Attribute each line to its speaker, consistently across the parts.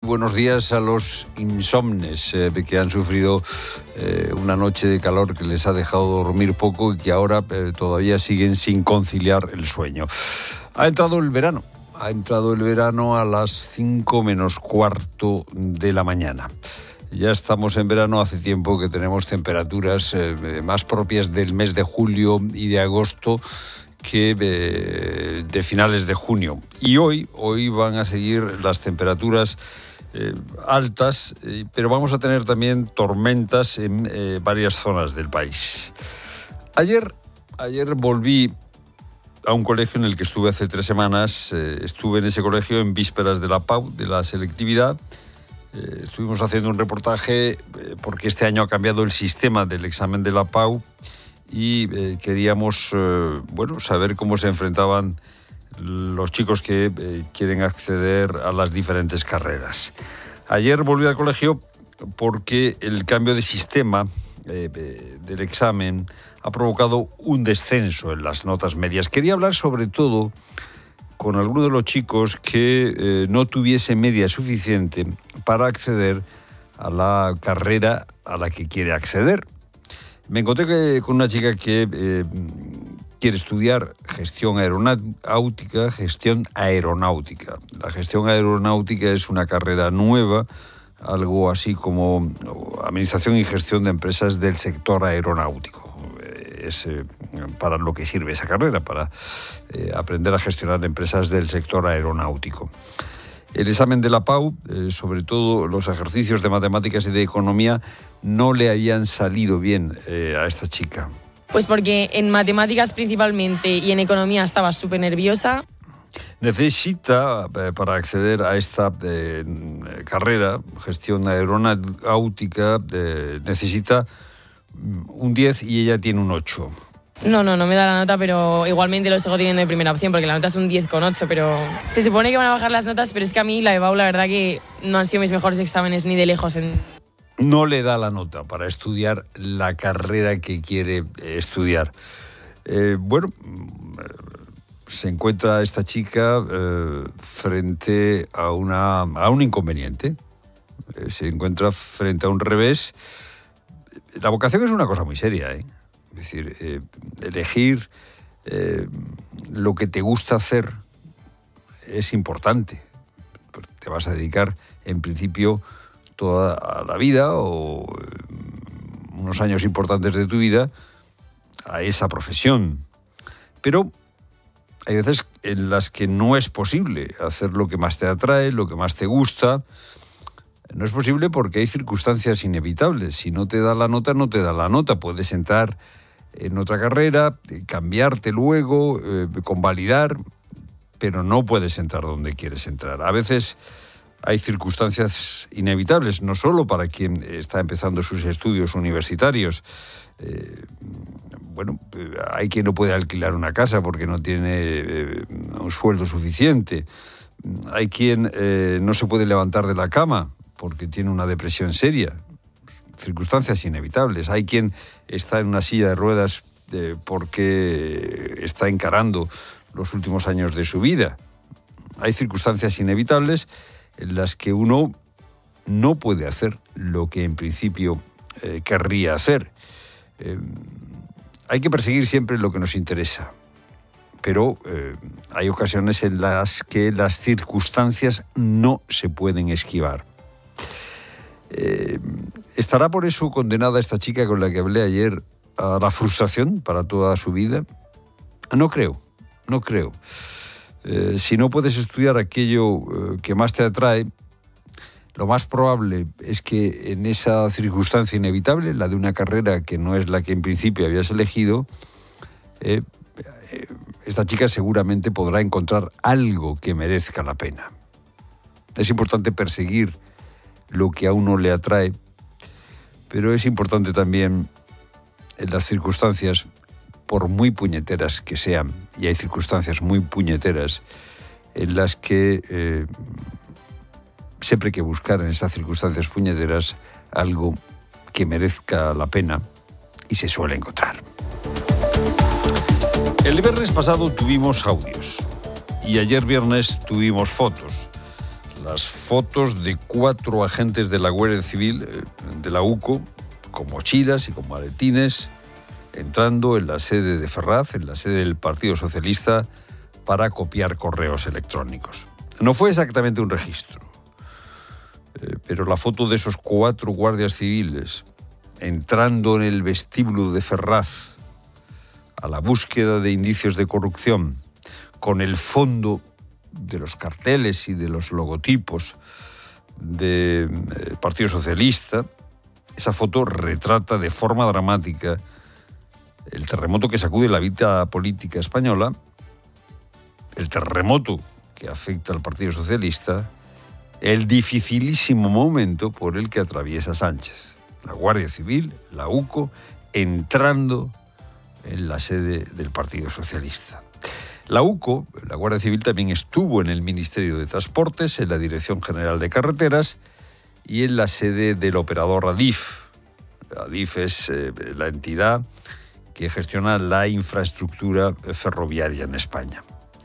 Speaker 1: buenos días a los insomnes que han sufrido una noche de calor que les ha dejado dormir poco y que ahora todavía siguen sin conciliar el sueño. Ha entrado el verano a las 5 menos cuarto de la mañana. Ya estamos en verano, hace tiempo que tenemos temperaturas más propias del mes de julio y de agosto que de finales de junio. Y hoy van a seguir las temperaturas altas, pero vamos a tener también tormentas en varias zonas del país. Ayer volví a un colegio en el que estuve hace 3 semanas. Estuve en ese colegio en vísperas de la PAU, de la selectividad. Estuvimos haciendo un reportaje porque este año ha cambiado el sistema del examen de la PAU y queríamos saber cómo se enfrentaban los chicos que quieren acceder a las diferentes carreras. Ayer volví al colegio porque el cambio de sistema del examen ha provocado un descenso en las notas medias. Quería hablar sobre todo con algunos de los chicos que no tuviese media suficiente para acceder a la carrera a la que quiere acceder. Me encontré con una chica que quiere estudiar gestión aeronáutica. La gestión aeronáutica es una carrera nueva, algo así como administración y gestión de empresas del sector aeronáutico. Es para lo que sirve esa carrera, para aprender a gestionar empresas del sector aeronáutico. El examen de la PAU, sobre todo los ejercicios de matemáticas y de economía, no le habían salido bien a esta chica.
Speaker 2: Pues porque en matemáticas principalmente y en economía estaba súper nerviosa.
Speaker 1: Necesita, para acceder a esta carrera, gestión aeronáutica, necesita un 10 y ella tiene un 8.
Speaker 2: No me da la nota, pero igualmente lo sigo teniendo de primera opción porque la nota es un 10,8, pero se supone que van a bajar las notas, pero es que a mí la EBAU la verdad que no han sido mis mejores exámenes ni de lejos.
Speaker 1: No le da la nota para estudiar la carrera que quiere estudiar. Se encuentra esta chica frente a un inconveniente. Se encuentra frente a un revés. La vocación es una cosa muy seria, ¿eh? Es decir, elegir lo que te gusta hacer es importante. Te vas a dedicar, en principio, toda la vida o unos años importantes de tu vida a esa profesión. Pero hay veces en las que no es posible hacer lo que más te atrae, lo que más te gusta. No es posible porque hay circunstancias inevitables. Si no te da la nota, no te da la nota. Puedes entrar en otra carrera, cambiarte luego, convalidar, pero no puedes entrar donde quieres entrar. A veces hay circunstancias inevitables, no solo para quien está empezando sus estudios universitarios. Hay quien no puede alquilar una casa porque no tiene un sueldo suficiente. Hay quien no se puede levantar de la cama porque tiene una depresión seria. Circunstancias inevitables. Hay quien está en una silla de ruedas porque está encarando los últimos años de su vida. Hay circunstancias inevitables en las que uno no puede hacer lo que en principio querría hacer. Hay que perseguir siempre lo que nos interesa, pero hay ocasiones en las que las circunstancias no se pueden esquivar. ¿Estará por eso condenada esta chica con la que hablé ayer a la frustración para toda su vida? No creo. Si no puedes estudiar aquello que más te atrae, lo más probable es que en esa circunstancia inevitable, la de una carrera que no es la que en principio habías elegido, esta chica seguramente podrá encontrar algo que merezca la pena. Es importante perseguir lo que a uno le atrae, pero es importante también en las circunstancias, por muy puñeteras que sean, y hay circunstancias muy puñeteras en las que siempre hay que buscar en esas circunstancias puñeteras algo que merezca la pena y se suele encontrar. El viernes pasado tuvimos audios y ayer viernes tuvimos fotos. las fotos de 4 agentes de la Guardia Civil de la UCO con mochilas y con maletines entrando en la sede de Ferraz, en la sede del Partido Socialista, para copiar correos electrónicos. No fue exactamente un registro, pero la foto de esos 4 guardias civiles entrando en el vestíbulo de Ferraz a la búsqueda de indicios de corrupción, con el fondo de los carteles y de los logotipos del Partido Socialista, esa foto retrata de forma dramática el terremoto que sacude la vida política española, el terremoto que afecta al Partido Socialista, el dificilísimo momento por el que atraviesa Sánchez. La Guardia Civil, la UCO, entrando en la sede del Partido Socialista. La UCO, la Guardia Civil, también estuvo en el Ministerio de Transportes, en la Dirección General de Carreteras y en la sede del operador Adif. Adif es la entidad que gestiona la infraestructura ferroviaria en España.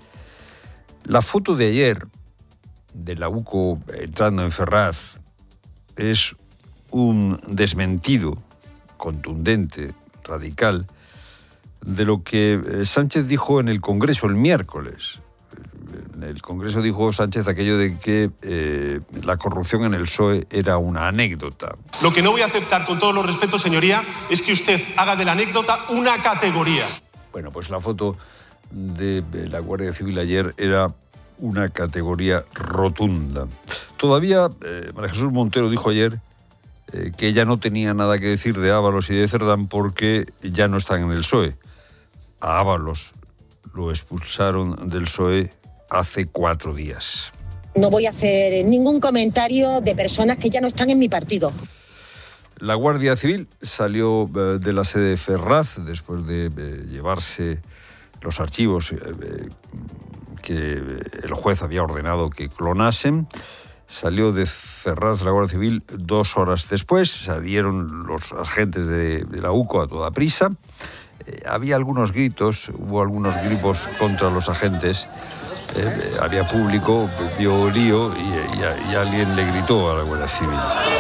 Speaker 1: La foto de ayer de la UCO entrando en Ferraz es un desmentido contundente, radical, de lo que Sánchez dijo en el Congreso el miércoles. En el Congreso dijo Sánchez aquello de que la corrupción en el PSOE era una anécdota.
Speaker 3: Lo que no voy a aceptar, con todos los respetos, señoría, es que usted haga de la anécdota una categoría.
Speaker 1: Bueno, pues la foto de la Guardia Civil ayer era una categoría rotunda. Todavía María Jesús Montero dijo ayer que ella no tenía nada que decir de Ábalos y de Cerdán porque ya no están en el PSOE. A Ábalos lo expulsaron del PSOE hace 4 días.
Speaker 4: No voy a hacer ningún comentario de personas que ya no están en mi partido.
Speaker 1: La Guardia Civil salió de la sede de Ferraz después de llevarse los archivos que el juez había ordenado que clonasen. Salió de Ferraz la Guardia Civil 2 horas después. Salieron los agentes de la UCO a toda prisa. Había algunos gritos, hubo algunos gripos contra los agentes. Había público, dio lío y alguien le gritó a la Guardia Civil.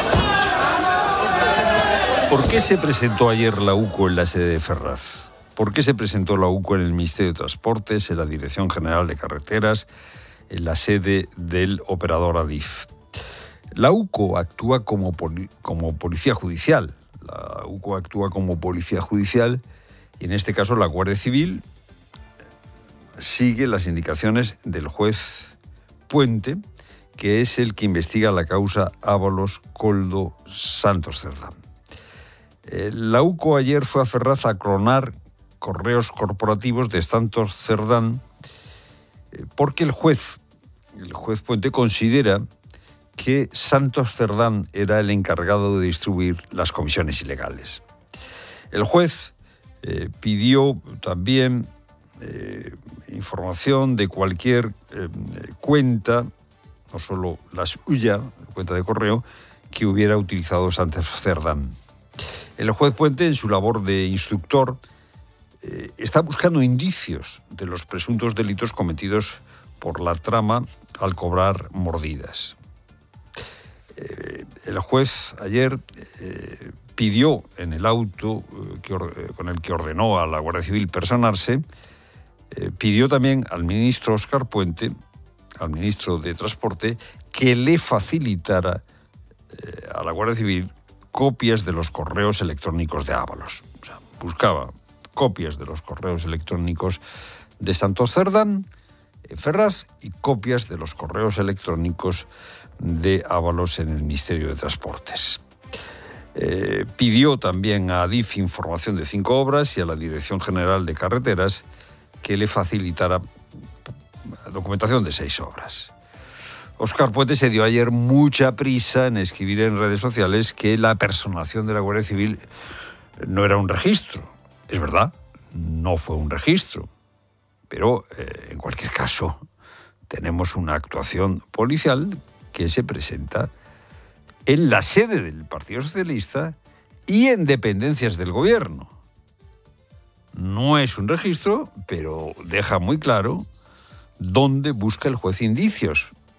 Speaker 1: ¿Por qué se presentó ayer la UCO en la sede de Ferraz? ¿Por qué se presentó la UCO en el Ministerio de Transportes, en la Dirección General de Carreteras, en la sede del operador Adif? La UCO actúa como policía judicial. La UCO actúa como policía judicial y en este caso la Guardia Civil sigue las indicaciones del juez Puente, que es el que investiga la causa Ábalos Koldo Santos Cerdán. La UCO ayer fue a Ferraz a clonar correos corporativos de Santos Cerdán porque el juez Puente considera que Santos Cerdán era el encargado de distribuir las comisiones ilegales. El juez pidió también información de cualquier cuenta, no solo la suya, cuenta de correo, que hubiera utilizado Santos Cerdán. El juez Puente, en su labor de instructor, está buscando indicios de los presuntos delitos cometidos por la trama al cobrar mordidas. El juez ayer pidió en el auto con el que ordenó a la Guardia Civil personarse, pidió también al ministro Óscar Puente, al ministro de Transporte, que le facilitara a la Guardia Civil copias de los correos electrónicos de Ábalos. O sea, buscaba copias de los correos electrónicos de Santos Cerdán, Ferraz, y copias de los correos electrónicos de Ábalos en el Ministerio de Transportes. Pidió también a Adif información de 5 obras y a la Dirección General de Carreteras que le facilitara documentación de 6 obras. Óscar Puente se dio ayer mucha prisa en escribir en redes sociales que la personación de la Guardia Civil no era un registro. Es verdad, no fue un registro, pero en cualquier caso tenemos una actuación policial que se presenta en la sede del Partido Socialista y en dependencias del gobierno. No es un registro, pero deja muy claro dónde busca el juez indicios.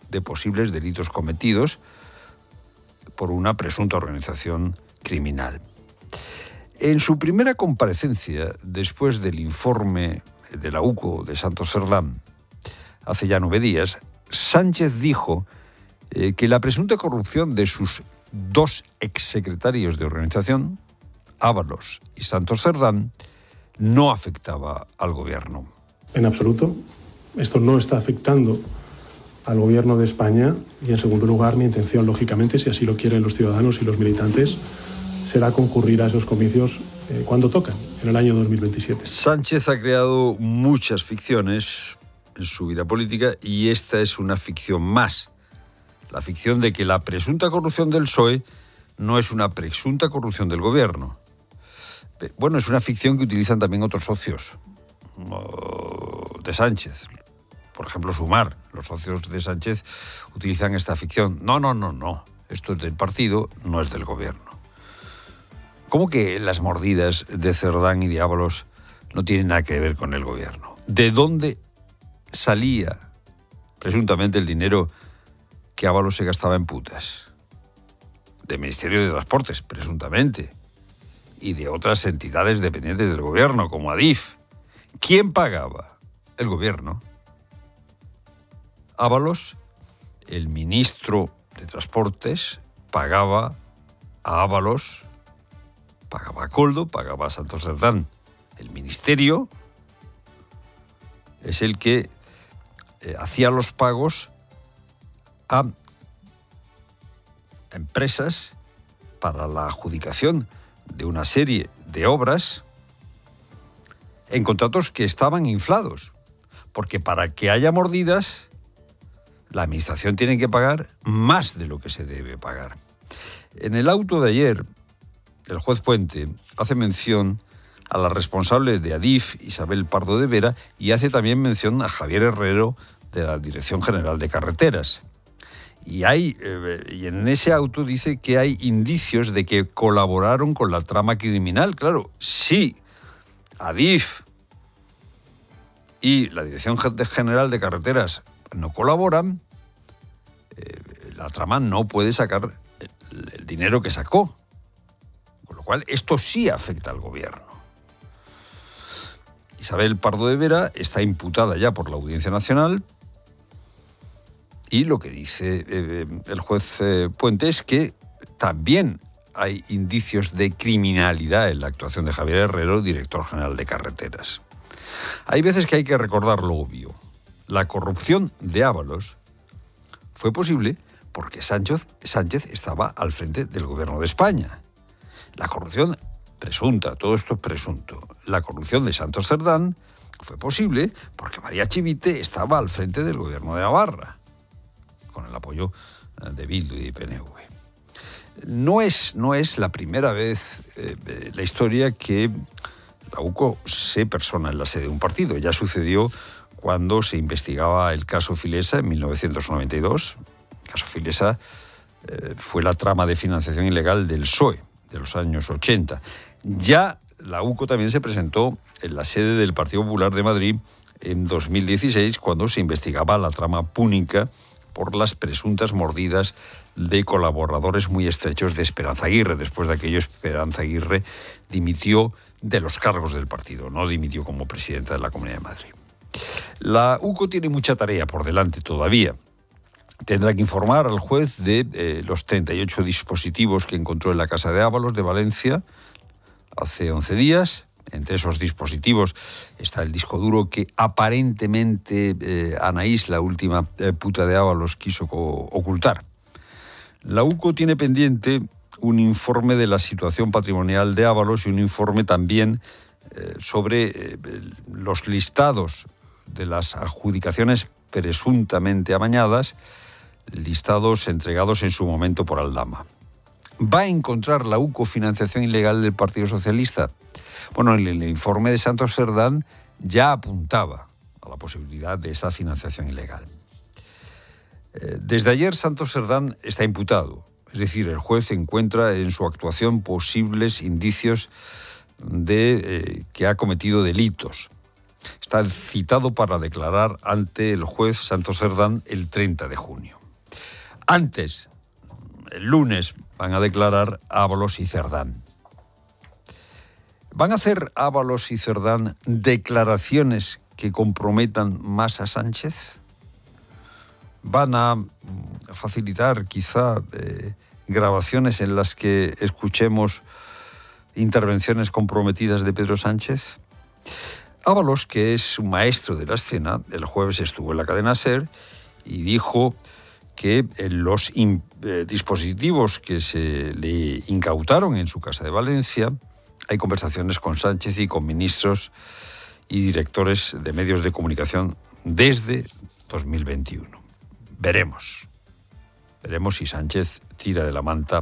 Speaker 1: de posibles delitos cometidos por una presunta organización criminal. En su primera comparecencia, después del informe de la UCO de Santos Cerdán, hace ya 9 días, Sánchez dijo que la presunta corrupción de sus 2 exsecretarios de organización, Ábalos y Santos Cerdán, no afectaba al gobierno.
Speaker 5: En absoluto. Esto no está afectando al gobierno de España y, en segundo lugar, mi intención, lógicamente, si así lo quieren los ciudadanos y los militantes, será concurrir a esos comicios cuando tocan, en el año 2027.
Speaker 1: Sánchez ha creado muchas ficciones en su vida política y esta es una ficción más. La ficción de que la presunta corrupción del PSOE no es una presunta corrupción del gobierno. Bueno, es una ficción que utilizan también otros socios de Sánchez. Por ejemplo, Sumar. Los socios de Sánchez utilizan esta ficción. No. Esto es del partido, no es del gobierno. ¿Cómo que las mordidas de Cerdán y de Ábalos no tienen nada que ver con el gobierno? ¿De dónde salía presuntamente el dinero que Ábalos se gastaba en putas? Del Ministerio de Transportes, presuntamente. Y de otras entidades dependientes del gobierno, como Adif. ¿Quién pagaba? El gobierno. Ábalos, el ministro de Transportes, pagaba a Ábalos, pagaba a Koldo, pagaba a Santos Cerdán. El ministerio es el que hacía los pagos a empresas para la adjudicación de una serie de obras en contratos que estaban inflados, porque para que haya mordidas la administración tiene que pagar más de lo que se debe pagar. En el auto de ayer, el juez Puente hace mención a la responsable de Adif, Isabel Pardo de Vera, y hace también mención a Javier Herrero, de la Dirección General de Carreteras. Y en ese auto dice que hay indicios de que colaboraron con la trama criminal. Claro, sí, Adif y la Dirección General de Carreteras no colaboran, la trama no puede sacar el dinero que sacó. Con lo cual, esto sí afecta al gobierno. Isabel Pardo de Vera está imputada ya por la Audiencia Nacional y lo que dice el juez Puente es que también hay indicios de criminalidad en la actuación de Javier Herrero, director general de Carreteras. Hay veces que hay que recordar lo obvio. La corrupción de Ábalos fue posible porque Sánchez estaba al frente del gobierno de España. La corrupción presunta, todo esto es presunto. La corrupción de Santos Cerdán fue posible porque María Chivite estaba al frente del gobierno de Navarra, con el apoyo de Bildu y de PNV. No es la primera vez en la historia que la UCO se persona en la sede de un partido. Ya sucedió cuando se investigaba el caso Filesa en 1992. El caso Filesa fue la trama de financiación ilegal del PSOE de los años 80. Ya la UCO también se presentó en la sede del Partido Popular de Madrid en 2016, cuando se investigaba la trama púnica por las presuntas mordidas de colaboradores muy estrechos de Esperanza Aguirre. Después de aquello, Esperanza Aguirre dimitió de los cargos del partido, no dimitió como presidenta de la Comunidad de Madrid. La UCO tiene mucha tarea por delante todavía. Tendrá que informar al juez de los 38 dispositivos que encontró en la casa de Ábalos de Valencia hace 11 días. Entre esos dispositivos está el disco duro que aparentemente Anaís, la última puta de Ábalos, quiso ocultar. La UCO tiene pendiente un informe de la situación patrimonial de Ábalos y un informe también sobre los listados de las adjudicaciones presuntamente amañadas, listados entregados en su momento por Aldama. ¿Va a encontrar la UCO financiación ilegal del Partido Socialista? Bueno, el informe de Santos Cerdán ya apuntaba a la posibilidad de esa financiación ilegal. Desde ayer Santos Cerdán está imputado, es decir, el juez encuentra en su actuación posibles indicios de que ha cometido delitos. Está citado para declarar ante el juez Santos Cerdán el 30 de junio. Antes, el lunes, van a declarar Ábalos y Cerdán. ¿Van a hacer Ábalos y Cerdán declaraciones que comprometan más a Sánchez? ¿Van a facilitar quizá grabaciones en las que escuchemos intervenciones comprometidas de Pedro Sánchez? Ábalos, que es un maestro de la escena, el jueves estuvo en la cadena SER y dijo que en los dispositivos que se le incautaron en su casa de Valencia hay conversaciones con Sánchez y con ministros y directores de medios de comunicación desde 2021. Veremos si Sánchez tira de la manta,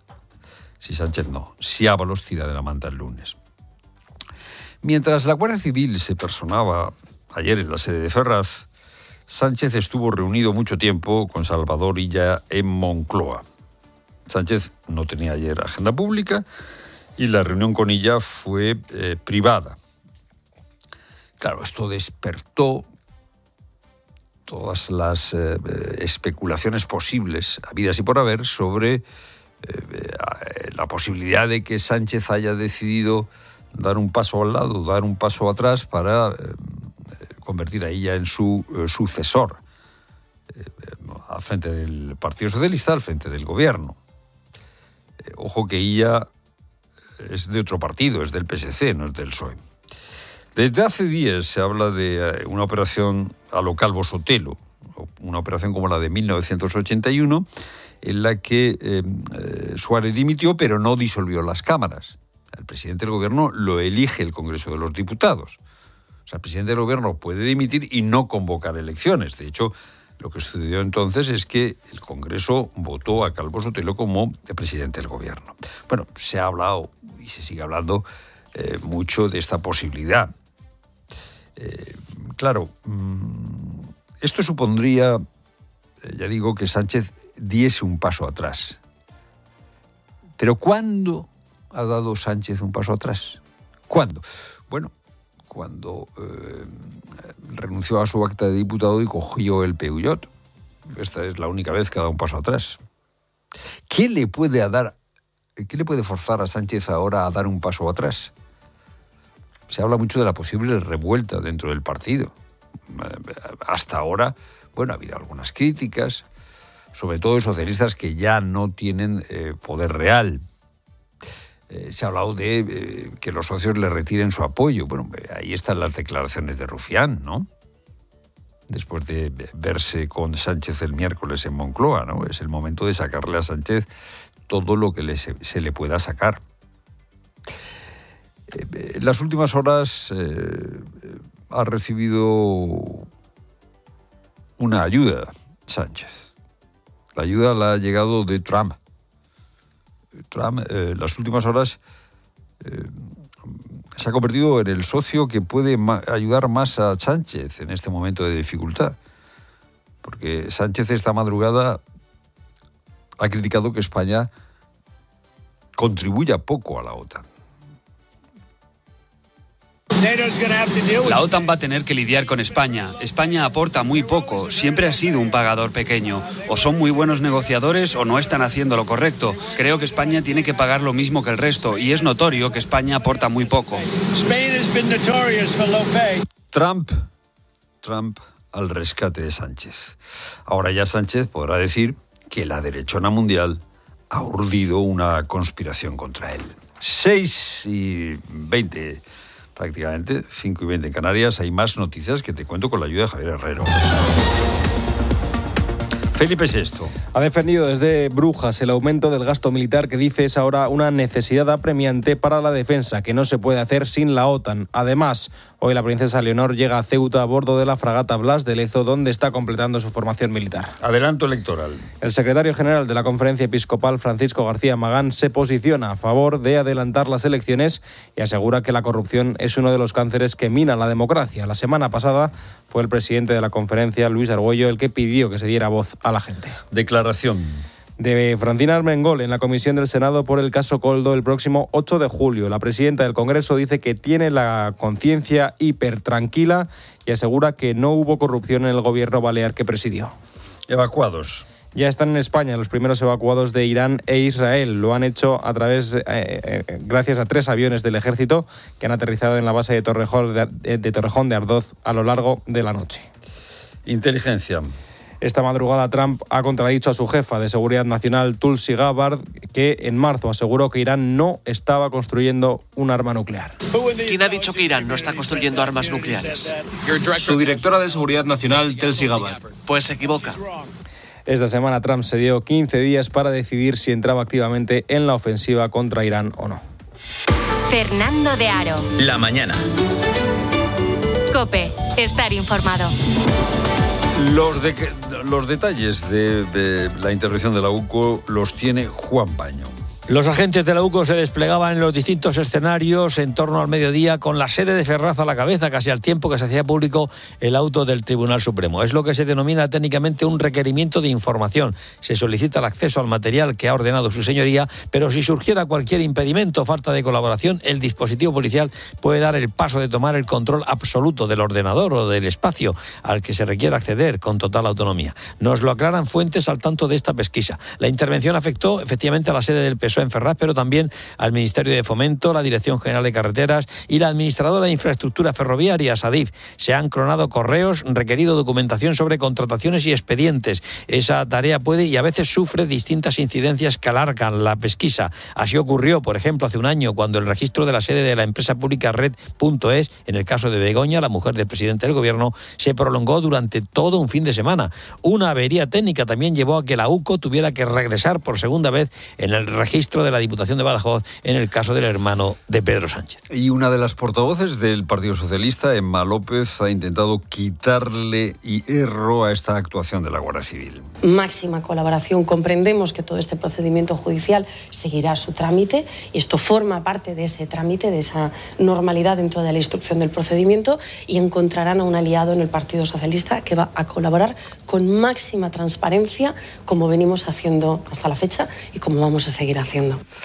Speaker 1: si Ábalos tira de la manta el lunes. Mientras la Guardia Civil se personaba ayer en la sede de Ferraz, Sánchez estuvo reunido mucho tiempo con Salvador Illa en Moncloa. Sánchez no tenía ayer agenda pública y la reunión con Illa fue privada. Claro, esto despertó todas las especulaciones posibles, habidas y por haber, sobre la posibilidad de que Sánchez haya decidido dar un paso al lado, dar un paso atrás para convertir a Illa en su sucesor al frente del Partido Socialista, al frente del gobierno. Ojo que Illa es de otro partido, es del PSC, no es del PSOE. Desde hace días se habla de una operación a lo Calvo Sotelo, una operación como la de 1981, en la que Suárez dimitió, pero no disolvió las cámaras. El presidente del gobierno lo elige el Congreso de los Diputados. O sea, el presidente del gobierno puede dimitir y no convocar elecciones. De hecho, lo que sucedió entonces es que el Congreso votó a Calvo Sotelo como presidente del gobierno. Bueno, se ha hablado y se sigue hablando mucho de esta posibilidad. Claro, esto supondría, ya digo, que Sánchez diese un paso atrás. Pero ¿cuándo ha dado Sánchez un paso atrás? ¿Cuándo? Bueno, cuando renunció a su acta de diputado y cogió el PUJOT. Esta es la única vez que ha dado un paso atrás. ¿Qué le puede forzar a Sánchez ahora a dar un paso atrás? Se habla mucho de la posible revuelta dentro del partido. Hasta ahora, bueno, ha habido algunas críticas, sobre todo de socialistas que ya no tienen poder real. Se ha hablado de que los socios le retiren su apoyo. Bueno, ahí están las declaraciones de Rufián, ¿no? Después de verse con Sánchez el miércoles en Moncloa, ¿no? Es el momento de sacarle a Sánchez todo lo que se le pueda sacar. En las últimas horas ha recibido una ayuda Sánchez. La ayuda la ha llegado de Trump. Trump, en las últimas horas, se ha convertido en el socio que puede ayudar más a Sánchez en este momento de dificultad. Porque Sánchez esta madrugada ha criticado que España contribuya poco a la OTAN.
Speaker 6: La OTAN va a tener que lidiar con España. España aporta muy poco, siempre ha sido un pagador pequeño. O son muy buenos negociadores o no están haciendo lo correcto. Creo que España tiene que pagar lo mismo que el resto y es notorio que España aporta muy poco.
Speaker 1: Trump al rescate de Sánchez. Ahora ya Sánchez podrá decir que la derechona mundial ha urdido una conspiración contra él. 6:20. Prácticamente 5:20 en Canarias. Hay más noticias que te cuento con la ayuda de Javier Herrero. Felipe VI.
Speaker 7: Ha defendido desde Brujas el aumento del gasto militar que dice es ahora una necesidad apremiante para la defensa, que no se puede hacer sin la OTAN. Además, hoy la princesa Leonor llega a Ceuta a bordo de la fragata Blas de Lezo, donde está completando su formación militar.
Speaker 1: Adelanto electoral.
Speaker 7: El secretario general de la Conferencia Episcopal, Francisco García Magán, se posiciona a favor de adelantar las elecciones y asegura que la corrupción es uno de los cánceres que minan la democracia. La semana pasada fue el presidente de la conferencia, Luis Argüello, el que pidió que se diera voz a la gente.
Speaker 1: Declaración.
Speaker 7: de Francina Armengol en la comisión del Senado por el caso Koldo el próximo 8 de julio. La presidenta del Congreso dice que tiene la conciencia hipertranquila y asegura que no hubo corrupción en el gobierno balear que presidió.
Speaker 1: Evacuados.
Speaker 7: Ya están en España los primeros evacuados de Irán e Israel. Lo han hecho gracias a 3 aviones del ejército que han aterrizado en la base de Torrejón de Ardoz a lo largo de la noche.
Speaker 1: Inteligencia.
Speaker 7: Esta madrugada Trump ha contradicho a su jefa de seguridad nacional, Tulsi Gabbard, que en marzo aseguró que Irán no estaba construyendo un arma nuclear.
Speaker 8: ¿Quién ha dicho que Irán no está construyendo armas nucleares?
Speaker 9: Su directora de seguridad nacional, Tulsi Gabbard.
Speaker 8: Pues se equivoca.
Speaker 7: Esta semana Trump se dio 15 días para decidir si entraba activamente en la ofensiva contra Irán o no.
Speaker 10: Fernando de Aro.
Speaker 11: La mañana.
Speaker 10: COPE. Estar informado.
Speaker 1: Los detalles de la intervención de la UCO los tiene Juan Baño.
Speaker 12: Los agentes de la UCO se desplegaban en los distintos escenarios en torno al mediodía con la sede de Ferraz a la cabeza, casi al tiempo que se hacía público el auto del Tribunal Supremo. Es lo que se denomina técnicamente un requerimiento de información. Se solicita el acceso al material que ha ordenado su señoría, pero si surgiera cualquier impedimento o falta de colaboración, el dispositivo policial puede dar el paso de tomar el control absoluto del ordenador o del espacio al que se requiere acceder con total autonomía. Nos lo aclaran fuentes al tanto de esta pesquisa. La intervención afectó efectivamente a la sede del PSOE en Ferraz, pero también al Ministerio de Fomento, la Dirección General de Carreteras y la Administradora de Infraestructura Ferroviaria, ADIF. Se han clonado correos, requerido documentación sobre contrataciones y expedientes. Esa tarea puede y a veces sufre distintas incidencias que alargan la pesquisa. Así ocurrió, por ejemplo, hace un año, cuando el registro de la sede de la empresa pública Red.es, en el caso de Begoña, la mujer del presidente del Gobierno, se prolongó durante todo un fin de semana. Una avería técnica también llevó a que la UCO tuviera que regresar por segunda vez en el registro de la Diputación de Badajoz en el caso del hermano de Pedro Sánchez.
Speaker 1: Y una de las portavoces del Partido Socialista, Emma López, ha intentado quitarle hierro a esta actuación de la Guardia Civil.
Speaker 13: Máxima colaboración. Comprendemos que todo este procedimiento judicial seguirá su trámite y esto forma parte de ese trámite, de esa normalidad dentro de la instrucción del procedimiento, y encontrarán a un aliado en el Partido Socialista que va a colaborar con máxima transparencia, como venimos haciendo hasta la fecha y como vamos a seguir haciendo.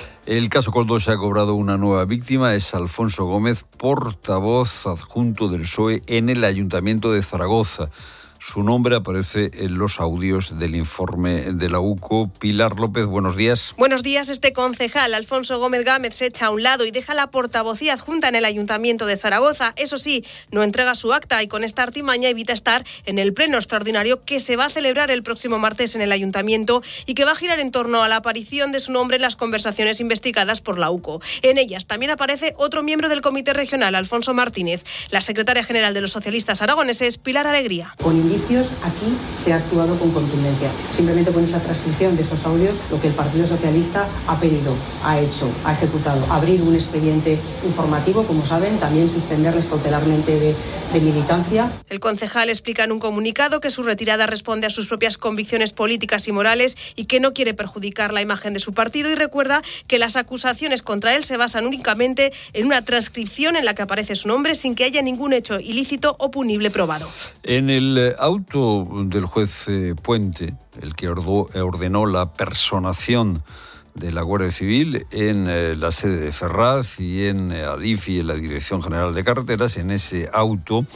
Speaker 1: El caso Koldo se ha cobrado una nueva víctima, es Alfonso Gómez, portavoz adjunto del PSOE en el Ayuntamiento de Zaragoza. Su nombre aparece en los audios del informe de la UCO. Pilar López, buenos días.
Speaker 14: Buenos días. Este concejal, Alfonso Gómez Gámez, se echa a un lado y deja la portavocía adjunta en el Ayuntamiento de Zaragoza. Eso sí, no entrega su acta y con esta artimaña evita estar en el pleno extraordinario que se va a celebrar el próximo martes en el Ayuntamiento y que va a girar en torno a la aparición de su nombre en las conversaciones investigadas por la UCO. En ellas también aparece otro miembro del Comité Regional, Alfonso Martínez, la secretaria general de los socialistas aragoneses, Pilar Alegría.
Speaker 15: Aquí se ha actuado con contundencia. Simplemente con esa transcripción de esos audios, lo que el Partido Socialista ha pedido, ha hecho, ha ejecutado, abrir un expediente informativo, como saben, también suspenderles cautelarmente de militancia.
Speaker 14: El concejal explica en un comunicado que su retirada responde a sus propias convicciones políticas y morales y que no quiere perjudicar la imagen de su partido, y recuerda que las acusaciones contra él se basan únicamente en una transcripción en la que aparece su nombre sin que haya ningún hecho ilícito o punible probado.
Speaker 1: En el auto del juez Puente, el que ordenó la personación de la Guardia Civil en la sede de Ferraz y en ADIF y en la Dirección General de Carreteras, en ese auto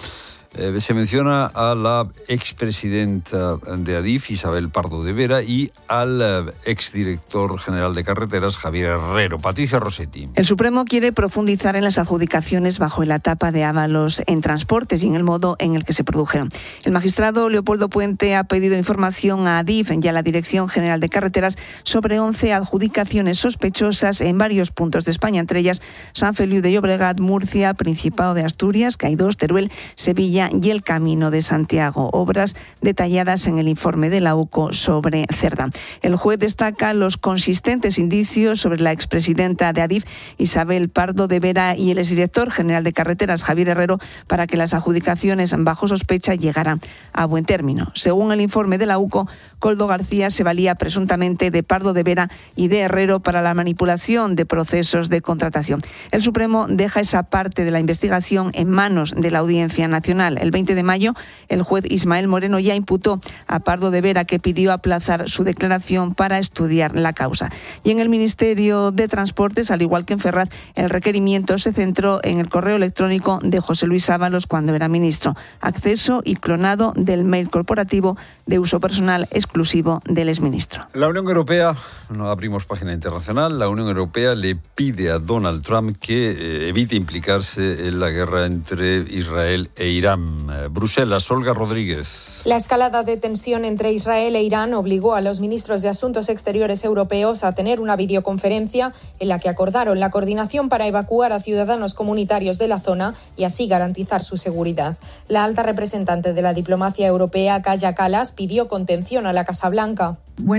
Speaker 1: se menciona a la expresidenta de ADIF, Isabel Pardo de Vera, y al exdirector general de Carreteras, Javier Herrero. Patricia Rossetti.
Speaker 16: El Supremo quiere profundizar en las adjudicaciones bajo la tapa de Ábalos en Transportes y en el modo en el que se produjeron. El magistrado Leopoldo Puente ha pedido información a ADIF y a la Dirección General de Carreteras sobre 11 adjudicaciones sospechosas en varios puntos de España, entre ellas San Feliu de Llobregat, Murcia, Principado de Asturias, Caidós, Teruel, Sevilla y el Camino de Santiago, obras detalladas en el informe de la UCO sobre Cerdá. El juez destaca los consistentes indicios sobre la expresidenta de ADIF, Isabel Pardo de Vera, y el exdirector general de Carreteras, Javier Herrero, para que las adjudicaciones bajo sospecha llegaran a buen término. Según el informe de la UCO, Koldo García se valía presuntamente de Pardo de Vera y de Herrero para la manipulación de procesos de contratación. El Supremo deja esa parte de la investigación en manos de la Audiencia Nacional. Nacional. El 20 de mayo, el juez Ismael Moreno ya imputó a Pardo de Vera, que pidió aplazar su declaración para estudiar la causa. Y en el Ministerio de Transportes, al igual que en Ferraz, el requerimiento se centró en el correo electrónico de José Luis Ábalos cuando era ministro. Acceso y clonado del mail corporativo de uso personal exclusivo del exministro.
Speaker 1: La Unión Europea, no abrimos página internacional, la Unión Europea le pide a Donald Trump que evite implicarse en la guerra entre Israel e Irán. Bruselas, Olga Rodríguez.
Speaker 11: La escalada de tensión entre Israel e Irán obligó a los ministros de Asuntos Exteriores europeos a tener una videoconferencia en la que acordaron la coordinación para evacuar a ciudadanos comunitarios de la zona y así garantizar su seguridad. La alta representante de la diplomacia europea, Kaja Kallas, pidió contención a la Casa Blanca.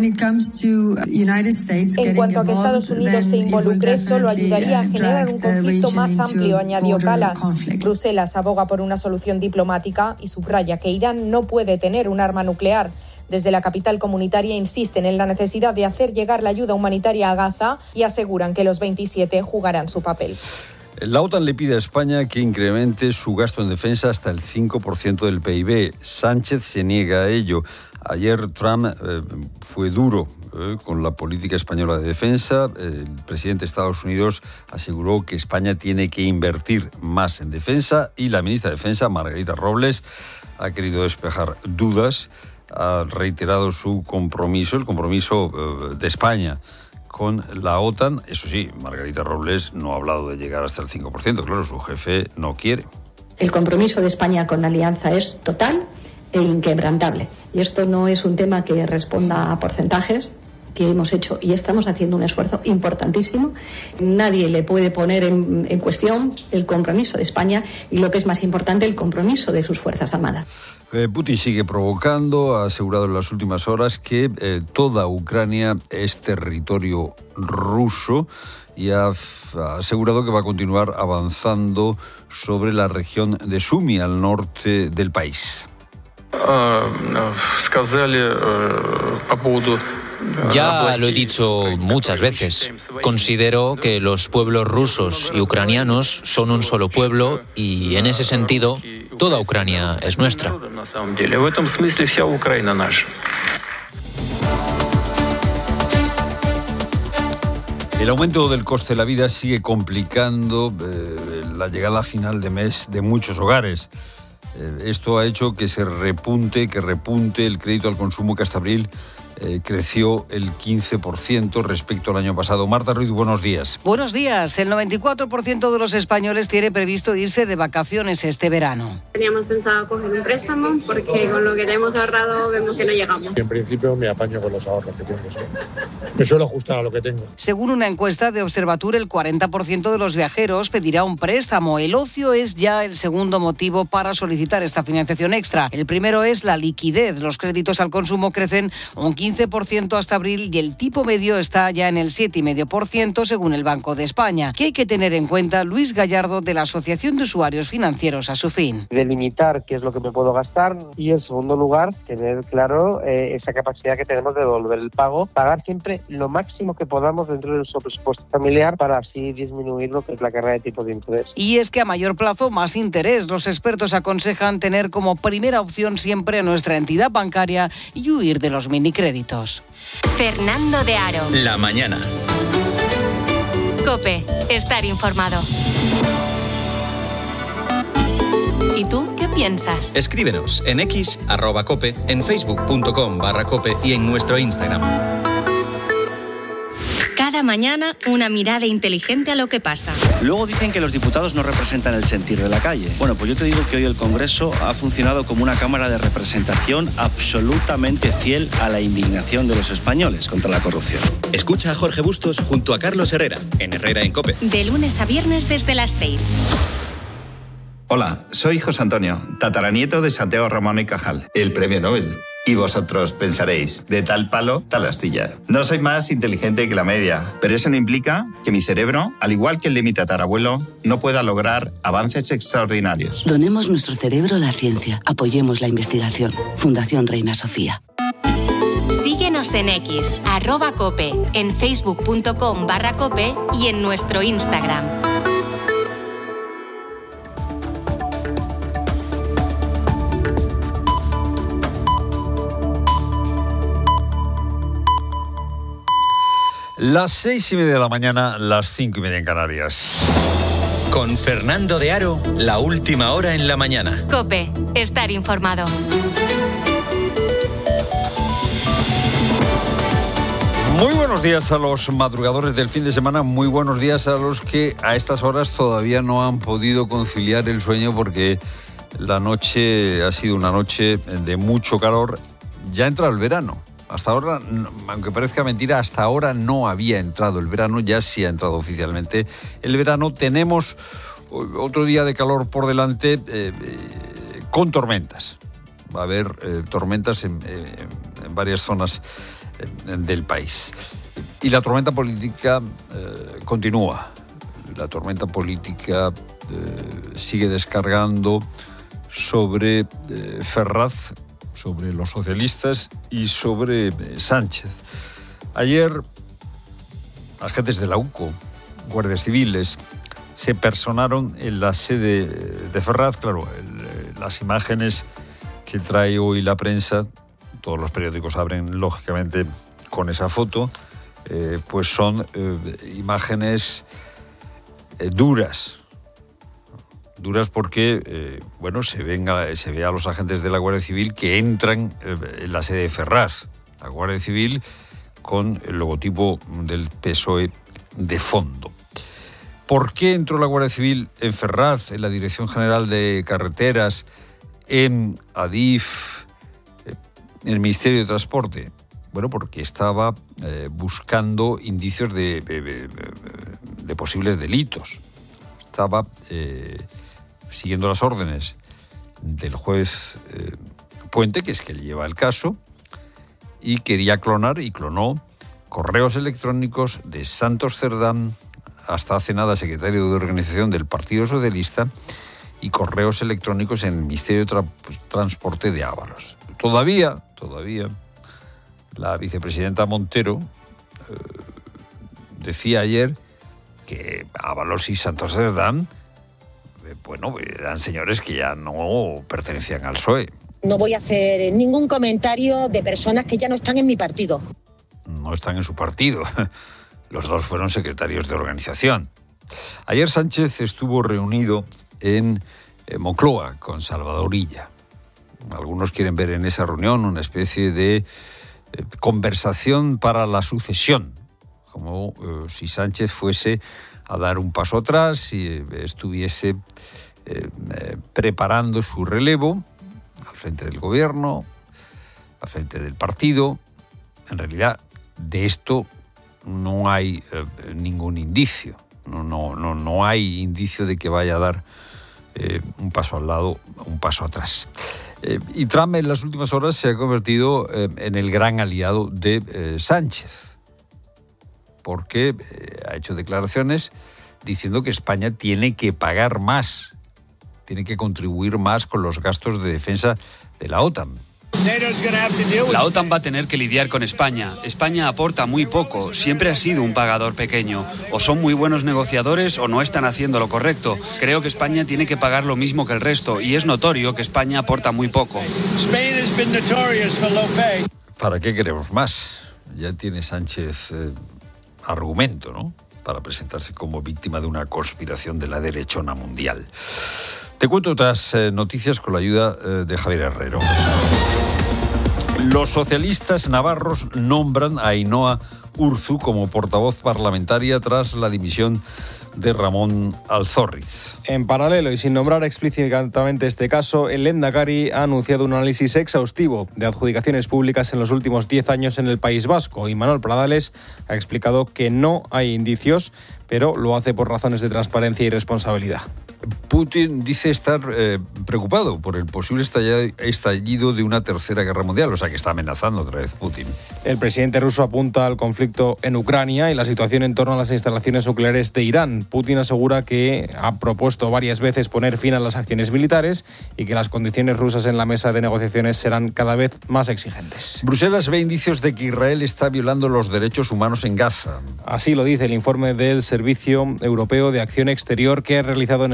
Speaker 11: En cuanto a que Estados Unidos se involucre, solo ayudaría a generar un conflicto más amplio, añadió Kallas. Bruselas aboga por una solución diplomática y subraya que Irán no puede tener un arma nuclear. Desde la capital comunitaria insisten en la necesidad de hacer llegar la ayuda humanitaria a Gaza y aseguran que los 27 jugarán su papel.
Speaker 1: La OTAN le pide a España que incremente su gasto en defensa hasta el 5% del PIB. Sánchez se niega a ello. Ayer Trump fue duro con la política española de defensa. El presidente de Estados Unidos aseguró que España tiene que invertir más en defensa y la ministra de Defensa, Margarita Robles, ha querido despejar dudas. Ha reiterado su compromiso, el compromiso de España con la OTAN. Eso sí, Margarita Robles no ha hablado de llegar hasta el 5%. Claro, su jefe no quiere.
Speaker 17: El compromiso de España con la alianza es total e inquebrantable. Y esto no es un tema que responda a porcentajes, que hemos hecho y estamos haciendo un esfuerzo importantísimo. Nadie le puede poner en cuestión el compromiso de España y, lo que es más importante, el compromiso de sus Fuerzas Armadas.
Speaker 1: Putin sigue provocando, ha asegurado en las últimas horas que toda Ucrania es territorio ruso y ha asegurado que va a continuar avanzando sobre la región de Sumy, al norte del país.
Speaker 18: Ya lo he dicho muchas veces. Considero que los pueblos rusos y ucranianos son un solo pueblo y, en ese sentido, toda Ucrania es nuestra.
Speaker 1: El aumento del coste de la vida sigue complicando la llegada final de mes de muchos hogares. Esto ha hecho que repunte el crédito al consumo, que hasta abril creció el 15% respecto al año pasado. Marta Ruiz, buenos días.
Speaker 19: Buenos días. El 94% de los españoles tiene previsto irse de vacaciones este verano.
Speaker 20: Teníamos pensado coger un préstamo porque con lo que tenemos ahorrado vemos que no llegamos.
Speaker 21: En principio me apaño con los ahorros que tengo. ¿Sí? Me suelo ajustar a lo que tengo.
Speaker 19: Según una encuesta de Observatur, el 40% de los viajeros pedirá un préstamo. El ocio es ya el segundo motivo para solicitar esta financiación extra. El primero es la liquidez. Los créditos al consumo crecen un 15% hasta abril y el tipo medio está ya en el 7,5% según el Banco de España. ¿Qué hay que tener en cuenta? Luis Gallardo, de la Asociación de Usuarios Financieros Asufin.
Speaker 22: Delimitar qué es lo que me puedo gastar y, en segundo lugar, tener claro esa capacidad que tenemos de devolver el pago, pagar siempre lo máximo que podamos dentro de nuestro presupuesto familiar para así disminuir lo que es la carga de tipo de interés.
Speaker 19: Y es que a mayor plazo, más interés. Los expertos aconsejan tener como primera opción siempre nuestra entidad bancaria y huir de los minicréditos.
Speaker 10: Fernando de Aro.
Speaker 23: La mañana.
Speaker 10: COPE. Estar informado. ¿Y tú qué piensas?
Speaker 23: Escríbenos en X, @cope, en facebook.com/cope y en nuestro Instagram.
Speaker 10: Cada mañana, una mirada inteligente a lo que pasa.
Speaker 24: Luego dicen que los diputados no representan el sentir de la calle. Bueno, pues yo te digo que hoy el Congreso ha funcionado como una cámara de representación absolutamente fiel a la indignación de los españoles contra la corrupción.
Speaker 23: Escucha a Jorge Bustos junto a Carlos Herrera, en Herrera en COPE.
Speaker 10: De lunes a viernes desde las 6.
Speaker 25: Hola, soy José Antonio, tataranieto de Santiago Ramón y Cajal, el premio Nobel. Y vosotros pensaréis, de tal palo, tal astilla. No soy más inteligente que la media, pero eso no implica que mi cerebro, al igual que el de mi tatarabuelo, no pueda lograr avances extraordinarios.
Speaker 26: Donemos nuestro cerebro a la ciencia. Apoyemos la investigación. Fundación Reina Sofía.
Speaker 10: Síguenos en X, @cope, en facebook.com/cope y en nuestro Instagram.
Speaker 1: Las 6:30 de la mañana, las 5:30 en Canarias.
Speaker 23: Con Fernando de Aro, la última hora en la mañana.
Speaker 10: COPE, estar informado.
Speaker 1: Muy buenos días a los madrugadores del fin de semana, muy buenos días a los que a estas horas todavía no han podido conciliar el sueño porque la noche ha sido una noche de mucho calor. Ya ha entrado el verano. Hasta ahora, aunque parezca mentira, hasta ahora no había entrado el verano, ya sí ha entrado oficialmente el verano. Tenemos otro día de calor por delante con tormentas. Va a haber tormentas en varias zonas del país. Y la tormenta política continúa. La tormenta política sigue descargando sobre Ferraz, sobre los socialistas y sobre Sánchez. Ayer, agentes de la UCO, guardias civiles, se personaron en la sede de Ferraz. Claro, las imágenes que trae hoy la prensa, todos los periódicos abren lógicamente con esa foto, pues son imágenes duras. Duras porque, se ve a los agentes de la Guardia Civil que entran en la sede de Ferraz. La Guardia Civil con el logotipo del PSOE de fondo. ¿Por qué entró la Guardia Civil en Ferraz, en la Dirección General de Carreteras, en Adif, en el Ministerio de Transporte? Bueno, porque estaba buscando indicios de posibles delitos. Estaba siguiendo las órdenes del juez Puente, que es que le lleva el caso, y quería clonar, y clonó, correos electrónicos de Santos Cerdán, hasta hace nada secretario de Organización del Partido Socialista, y correos electrónicos en el Ministerio de Transporte de Ábalos. Todavía, la vicepresidenta Montero decía ayer que Ábalos y Santos Cerdán, eran señores que ya no pertenecían al PSOE.
Speaker 2: No voy a hacer ningún comentario de personas que ya no están en mi partido.
Speaker 1: No están en su partido. Los dos fueron secretarios de organización. Ayer Sánchez estuvo reunido en Moncloa con Salvador Illa. Algunos quieren ver en esa reunión una especie de conversación para la sucesión, como si Sánchez fuese a dar un paso atrás y estuviese preparando su relevo al frente del gobierno, al frente del partido. En realidad, de esto no hay ningún indicio. No hay indicio de que vaya a dar un paso al lado, un paso atrás. Y Trump en las últimas horas se ha convertido en el gran aliado de Sánchez, porque ha hecho declaraciones diciendo que España tiene que pagar más, tiene que contribuir más con los gastos de defensa de la OTAN.
Speaker 3: La OTAN va a tener que lidiar con España. España aporta muy poco, siempre ha sido un pagador pequeño. O son muy buenos negociadores o no están haciendo lo correcto. Creo que España tiene que pagar lo mismo que el resto y es notorio que España aporta muy poco.
Speaker 1: ¿Para qué queremos más? Ya tiene Sánchez argumento, ¿no?, para presentarse como víctima de una conspiración de la derechona mundial. Te cuento otras noticias con la ayuda de Javier Herrero. Los socialistas navarros nombran a Ainhoa Urzu como portavoz parlamentaria tras la dimisión de Ramón Alzorriz.
Speaker 7: En paralelo y sin nombrar explícitamente este caso, el Lehendakari ha anunciado un análisis exhaustivo de adjudicaciones públicas en los últimos 10 años en el País Vasco y Manuel Pradales ha explicado que no hay indicios, pero lo hace por razones de transparencia y responsabilidad.
Speaker 1: Putin dice estar preocupado por el posible estallido de una tercera guerra mundial, o sea que está amenazando otra vez Putin.
Speaker 7: El presidente ruso apunta al conflicto en Ucrania y la situación en torno a las instalaciones nucleares de Irán. Putin asegura que ha propuesto varias veces poner fin a las acciones militares y que las condiciones rusas en la mesa de negociaciones serán cada vez más exigentes.
Speaker 1: Bruselas ve indicios de que Israel está violando los derechos humanos en Gaza.
Speaker 7: Así lo dice el informe del Servicio Europeo de Acción Exterior que ha realizado en el marco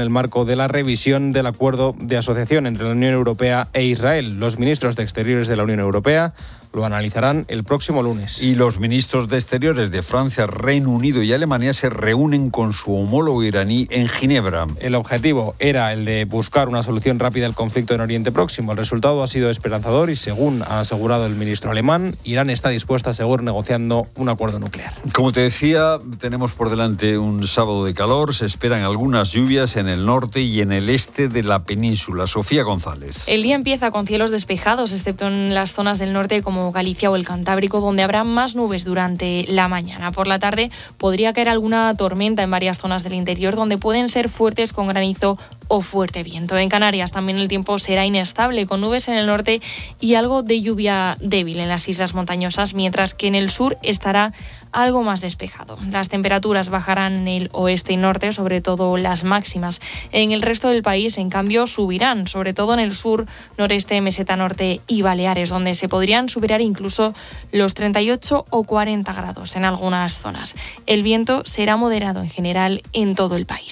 Speaker 7: de la revisión del acuerdo de asociación entre la Unión Europea e Israel. Los ministros de Exteriores de la Unión Europea lo analizarán el próximo lunes.
Speaker 1: Y los ministros de Exteriores de Francia, Reino Unido y Alemania se reúnen con su homólogo iraní en Ginebra.
Speaker 7: El objetivo era el de buscar una solución rápida al conflicto en Oriente Próximo. El resultado ha sido esperanzador y, según ha asegurado el ministro alemán, Irán está dispuesta a seguir negociando un acuerdo nuclear.
Speaker 1: Como te decía, tenemos por delante un sábado de calor. Se esperan algunas lluvias en el norte y en el este de la península. Sofía González.
Speaker 4: El día empieza con cielos despejados, excepto en las zonas del norte como Galicia o el Cantábrico, donde habrá más nubes durante la mañana. Por la tarde podría caer alguna tormenta en varias zonas del interior, donde pueden ser fuertes con granizo o fuerte viento. En Canarias también el tiempo será inestable, con nubes en el norte y algo de lluvia débil en las islas montañosas, mientras que en el sur estará algo más despejado. Las temperaturas bajarán en el oeste y norte, sobre todo las máximas. En el resto del país, en cambio, subirán, sobre todo en el sur, noreste, meseta norte y Baleares, donde se podrían superar incluso los 38 o 40 grados en algunas zonas. El viento será moderado en general en todo el país.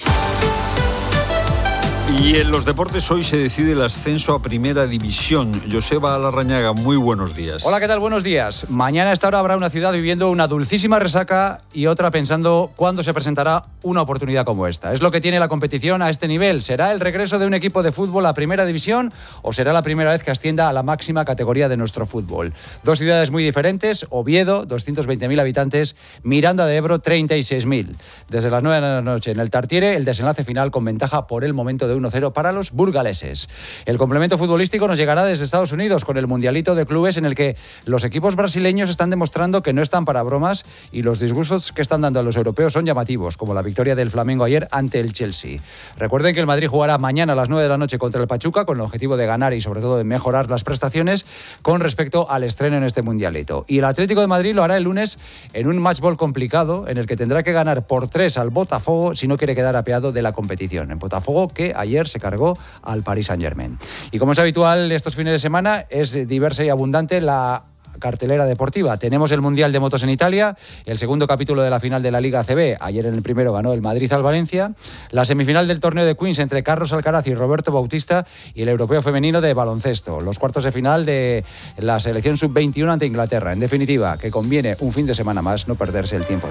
Speaker 1: Y en los deportes hoy se decide el ascenso a Primera División. Joseba Larrañaga, muy buenos días.
Speaker 5: Hola, ¿qué tal? Buenos días. Mañana a esta hora habrá una ciudad viviendo una dulcísima resaca y otra pensando cuándo se presentará una oportunidad como esta. Es lo que tiene la competición a este nivel. ¿Será el regreso de un equipo de fútbol a Primera División o será la primera vez que ascienda a la máxima categoría de nuestro fútbol? Dos ciudades muy diferentes. Oviedo, 220.000 habitantes. Miranda de Ebro, 36.000. Desde las 9 de la noche en el Tartiere, el desenlace final con ventaja por el momento de 1-0 para los burgaleses. El complemento futbolístico nos llegará desde Estados Unidos con el Mundialito de Clubes, en el que los equipos brasileños están demostrando que no están para bromas y los disgustos que están dando a los europeos son llamativos, como la victoria del Flamengo ayer ante el Chelsea. Recuerden que el Madrid jugará mañana a las 9 de la noche contra el Pachuca con el objetivo de ganar y sobre todo de mejorar las prestaciones con respecto al estreno en este Mundialito. Y el Atlético de Madrid lo hará el lunes en un matchball complicado en el que tendrá que ganar por 3 al Botafogo si no quiere quedar apeado de la competición. En Botafogo, que ayer se cargó al Paris Saint-Germain. Y como es habitual estos fines de semana, es diversa y abundante la cartelera deportiva. Tenemos el Mundial de Motos en Italia, el segundo capítulo de la final de la Liga ACB. Ayer en el primero ganó el Madrid al Valencia. La semifinal del torneo de Queens entre Carlos Alcaraz y Roberto Bautista y el europeo femenino de baloncesto. Los cuartos de final de la selección sub-21 ante Inglaterra. En definitiva, que conviene un fin de semana más no perderse el tiempo.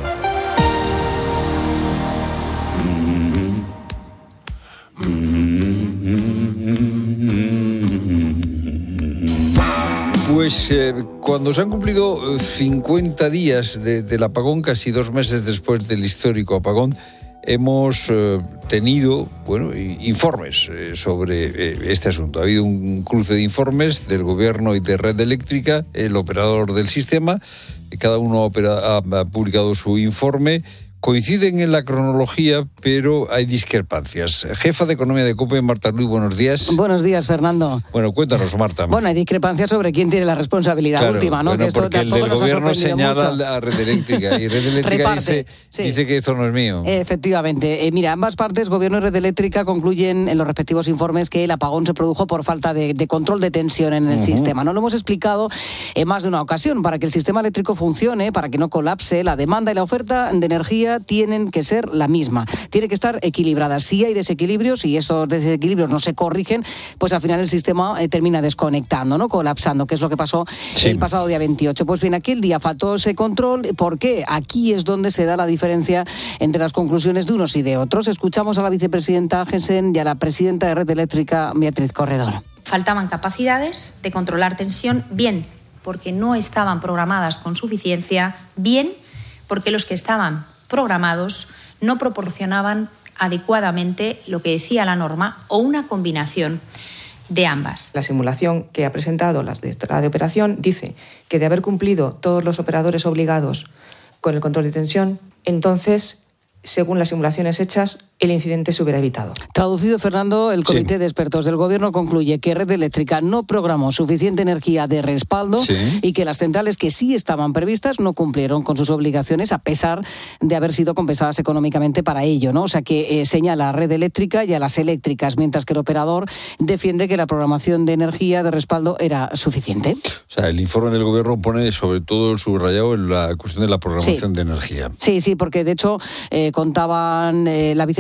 Speaker 1: Pues cuando se han cumplido 50 días del apagón, casi 2 meses después del histórico apagón, hemos tenido informes sobre este asunto. Ha habido un cruce de informes del Gobierno y de Red Eléctrica, el operador del sistema. Cada uno ha publicado su informe. Coinciden en la cronología, pero hay discrepancias. Jefa de Economía de COPE, Marta Ruiz, buenos días.
Speaker 19: Buenos días, Fernando.
Speaker 1: Bueno, cuéntanos, Marta.
Speaker 19: Bueno, hay discrepancias sobre quién tiene la responsabilidad última, ¿no?
Speaker 1: Bueno,
Speaker 19: que esto
Speaker 1: porque el del Gobierno señala
Speaker 19: mucho.
Speaker 1: a Red Eléctrica y Red Eléctrica dice que esto no es mío.
Speaker 19: Efectivamente. Mira, ambas partes, Gobierno y Red Eléctrica, concluyen en los respectivos informes que el apagón se produjo por falta de control de tensión en el sistema. No lo hemos explicado en más de una ocasión. Para que el sistema eléctrico funcione, para que no colapse, la demanda y la oferta de energía tienen que ser la misma. Tiene que estar equilibrada. Si hay desequilibrios y estos desequilibrios no se corrigen, pues al final el sistema termina desconectando, ¿no? Colapsando, que es lo que pasó el pasado día 28. Pues bien, aquel día faltó ese control. ¿Por qué? Aquí es donde se da la diferencia entre las conclusiones de unos y de otros. Escuchamos a la vicepresidenta Jensen y a la presidenta de Red Eléctrica, Beatriz Corredor.
Speaker 6: Faltaban capacidades de controlar tensión, bien porque no estaban programadas con suficiencia, bien porque los que estaban programados no proporcionaban adecuadamente lo que decía la norma o una combinación de ambas.
Speaker 8: La simulación que ha presentado la directora de operación dice que de haber cumplido todos los operadores obligados con el control de tensión, entonces, según las simulaciones hechas, el incidente se hubiera evitado.
Speaker 19: Traducido, Fernando, el Comité de Expertos del Gobierno concluye que Red Eléctrica no programó suficiente energía de respaldo y que las centrales que sí estaban previstas no cumplieron con sus obligaciones a pesar de haber sido compensadas económicamente para ello, ¿no? O sea que señala a Red Eléctrica y a las eléctricas, mientras que el operador defiende que la programación de energía de respaldo era suficiente.
Speaker 1: O sea, el informe del Gobierno pone sobre todo subrayado en la cuestión de la programación de energía.
Speaker 19: Sí, porque de hecho contaban la vicepresidenta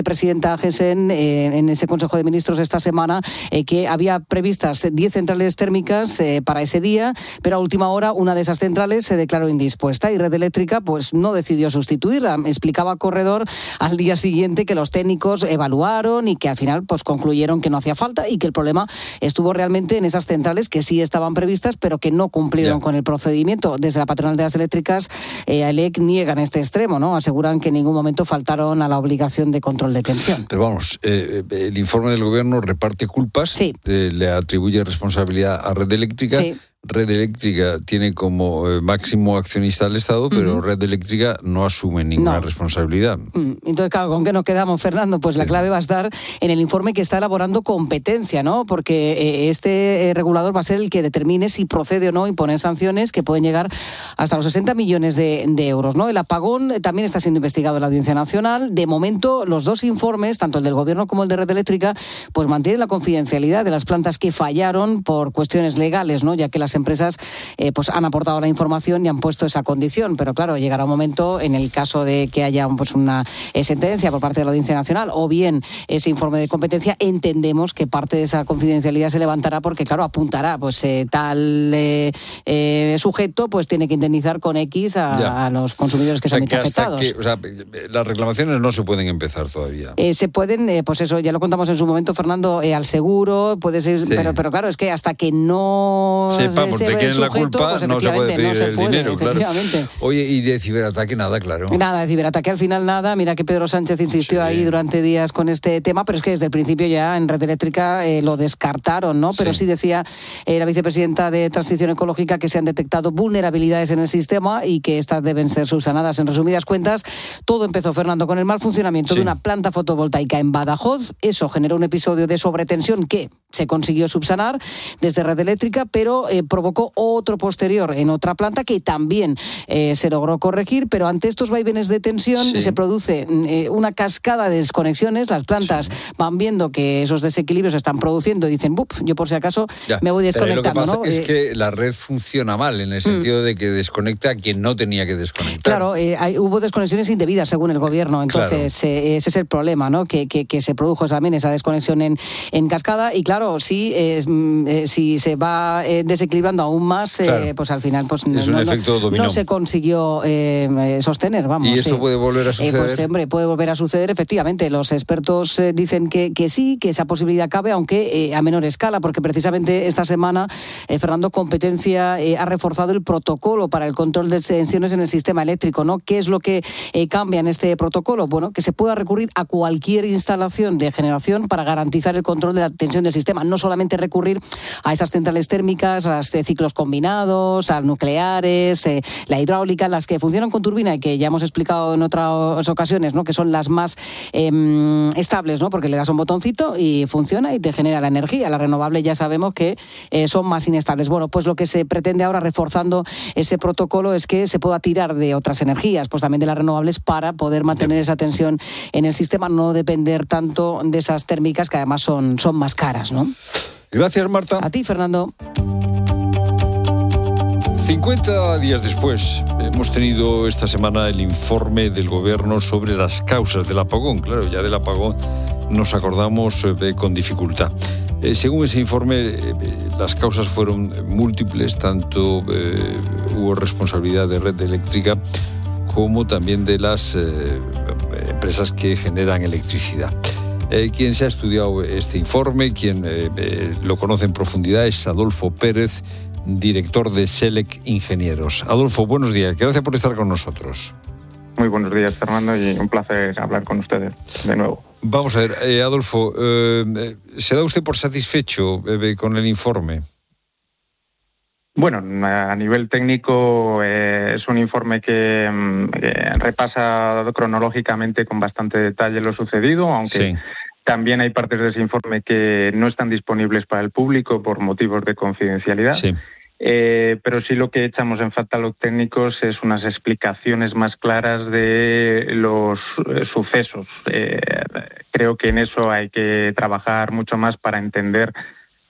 Speaker 19: vicepresidenta Gesen en ese Consejo de Ministros esta semana que había previstas 10 centrales térmicas para ese día, pero a última hora una de esas centrales se declaró indispuesta y Red Eléctrica pues no decidió sustituirla. Explicaba Corredor al día siguiente que los técnicos evaluaron y que al final pues concluyeron que no hacía falta y que el problema estuvo realmente en esas centrales que sí estaban previstas pero que no cumplieron con el procedimiento. Desde la patronal de las eléctricas, AELEC niegan este extremo, ¿no? Aseguran que en ningún momento faltaron a la obligación de control de tensión.
Speaker 1: Pero vamos, el informe del gobierno reparte culpas, le atribuye responsabilidad a Red Eléctrica. Sí. Red Eléctrica tiene como máximo accionista al Estado, pero Red Eléctrica no asume ninguna responsabilidad.
Speaker 19: Entonces, claro, ¿con qué nos quedamos, Fernando? Pues la clave va a estar en el informe que está elaborando Competencia, ¿no? Porque este regulador va a ser el que determine si procede o no imponer sanciones que pueden llegar hasta los 60 millones de euros, ¿no? El apagón también está siendo investigado en la Audiencia Nacional. De momento, los dos informes, tanto el del Gobierno como el de Red Eléctrica, pues mantienen la confidencialidad de las plantas que fallaron por cuestiones legales, ¿no? Ya que las empresas pues han aportado la información y han puesto esa condición, pero claro, llegará un momento en el caso de que haya pues una sentencia por parte de la Audiencia Nacional o bien ese informe de competencia, entendemos que parte de esa confidencialidad se levantará porque claro, apuntará pues tal sujeto pues tiene que indemnizar con X a los consumidores que se han visto afectados.
Speaker 1: Las reclamaciones no se pueden empezar todavía.
Speaker 19: Se pueden, pues eso, ya lo contamos en su momento, Fernando, al seguro, puede ser, pero claro, es que hasta que no
Speaker 1: sepamos de quién es la culpa, pues no se puede pedir el dinero, claro. Oye, y de ciberataque nada, claro.
Speaker 19: Nada, de ciberataque al final nada. Mira que Pedro Sánchez insistió ahí durante días con este tema, pero es que desde el principio ya en Red Eléctrica lo descartaron, ¿no? Pero sí decía la vicepresidenta de Transición Ecológica que se han detectado vulnerabilidades en el sistema y que estas deben ser subsanadas. En resumidas cuentas, todo empezó, Fernando, con el mal funcionamiento de una planta fotovoltaica en Badajoz. Eso generó un episodio de sobretensión que se consiguió subsanar desde Red Eléctrica, pero provocó otro posterior en otra planta que también se logró corregir, pero ante estos vaivenes de tensión se produce una cascada de desconexiones. Las plantas van viendo que esos desequilibrios se están produciendo y dicen, yo por si acaso me voy desconectando.
Speaker 1: Pero lo que pasa es que la red funciona mal, en el sentido de que desconecta a quien no tenía que desconectar.
Speaker 19: Claro, hubo desconexiones indebidas según el gobierno, entonces ese es el problema, ¿no? Que se produjo también esa desconexión en cascada y claro, si se va desequilibrando aún más, pues al final pues no se consiguió sostener, vamos.
Speaker 1: ¿Y esto puede volver a suceder?
Speaker 19: Pues hombre, puede volver a suceder, efectivamente. Los expertos dicen que sí, que esa posibilidad cabe, aunque a menor escala, porque precisamente esta semana, Fernando, Competencia ha reforzado el protocolo para el control de tensiones en el sistema eléctrico, ¿no? ¿Qué es lo que cambia en este protocolo? Bueno, que se pueda recurrir a cualquier instalación de generación para garantizar el control de la tensión del sistema, no solamente recurrir a esas centrales térmicas, a las de ciclos combinados, a nucleares, la hidráulica, las que funcionan con turbina y que ya hemos explicado en otras ocasiones, ¿no? Que son las más estables, ¿no? Porque le das un botoncito y funciona y te genera la energía. Las renovables ya sabemos que son más inestables. Bueno, pues lo que se pretende ahora, reforzando ese protocolo, es que se pueda tirar de otras energías, pues también de las renovables, para poder mantener esa tensión en el sistema, no depender tanto de esas térmicas que además son más caras, ¿no?
Speaker 1: Gracias, Marta.
Speaker 19: A ti, Fernando.
Speaker 1: 50 días después, hemos tenido esta semana el informe del Gobierno sobre las causas del apagón. Claro, ya del apagón nos acordamos con dificultad. Según ese informe, las causas fueron múltiples, tanto hubo responsabilidad de Red Eléctrica como también de las empresas que generan electricidad. Quien se ha estudiado este informe, quien lo conoce en profundidad, es Adolfo Pérez, director de Selec Ingenieros. Adolfo, buenos días. Gracias por estar con nosotros.
Speaker 9: Muy buenos días, Fernando, y un placer hablar con ustedes de nuevo.
Speaker 1: Vamos a ver, Adolfo, ¿se da usted por satisfecho con el informe?
Speaker 9: Bueno, a nivel técnico es un informe que repasa cronológicamente con bastante detalle lo sucedido, aunque también hay partes de ese informe que no están disponibles para el público por motivos de confidencialidad. Pero sí lo que echamos en falta a los técnicos es unas explicaciones más claras de los sucesos. Creo que en eso hay que trabajar mucho más para entender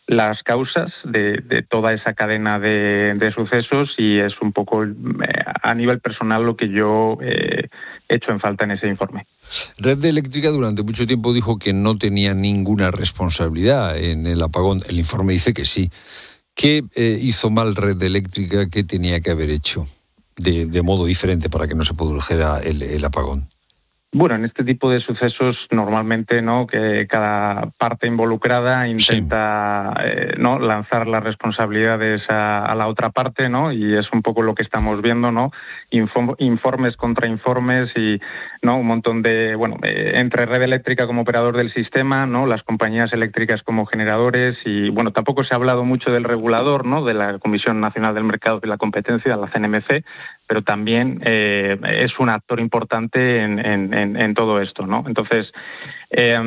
Speaker 9: las causas de toda esa cadena de sucesos, y es un poco a nivel personal lo que yo he hecho en falta en ese informe.
Speaker 1: Red Eléctrica durante mucho tiempo dijo que no tenía ninguna responsabilidad en el apagón. El informe dice que sí. ¿Qué hizo mal Red Eléctrica? ¿Qué tenía que haber hecho de modo diferente para que no se produjera el apagón?
Speaker 9: Bueno, en este tipo de sucesos normalmente, ¿no?, que cada parte involucrada intenta ¿no?, lanzar las responsabilidades a la otra parte, ¿no? Y es un poco lo que estamos viendo, ¿no? Informes contra informes y, ¿no?, un montón de, entre Red Eléctrica como operador del sistema, ¿no?, las compañías eléctricas como generadores, y bueno, tampoco se ha hablado mucho del regulador, ¿no?, de la Comisión Nacional del Mercado y la Competencia, la CNMC, pero también es un actor importante en todo esto, ¿no? Entonces, a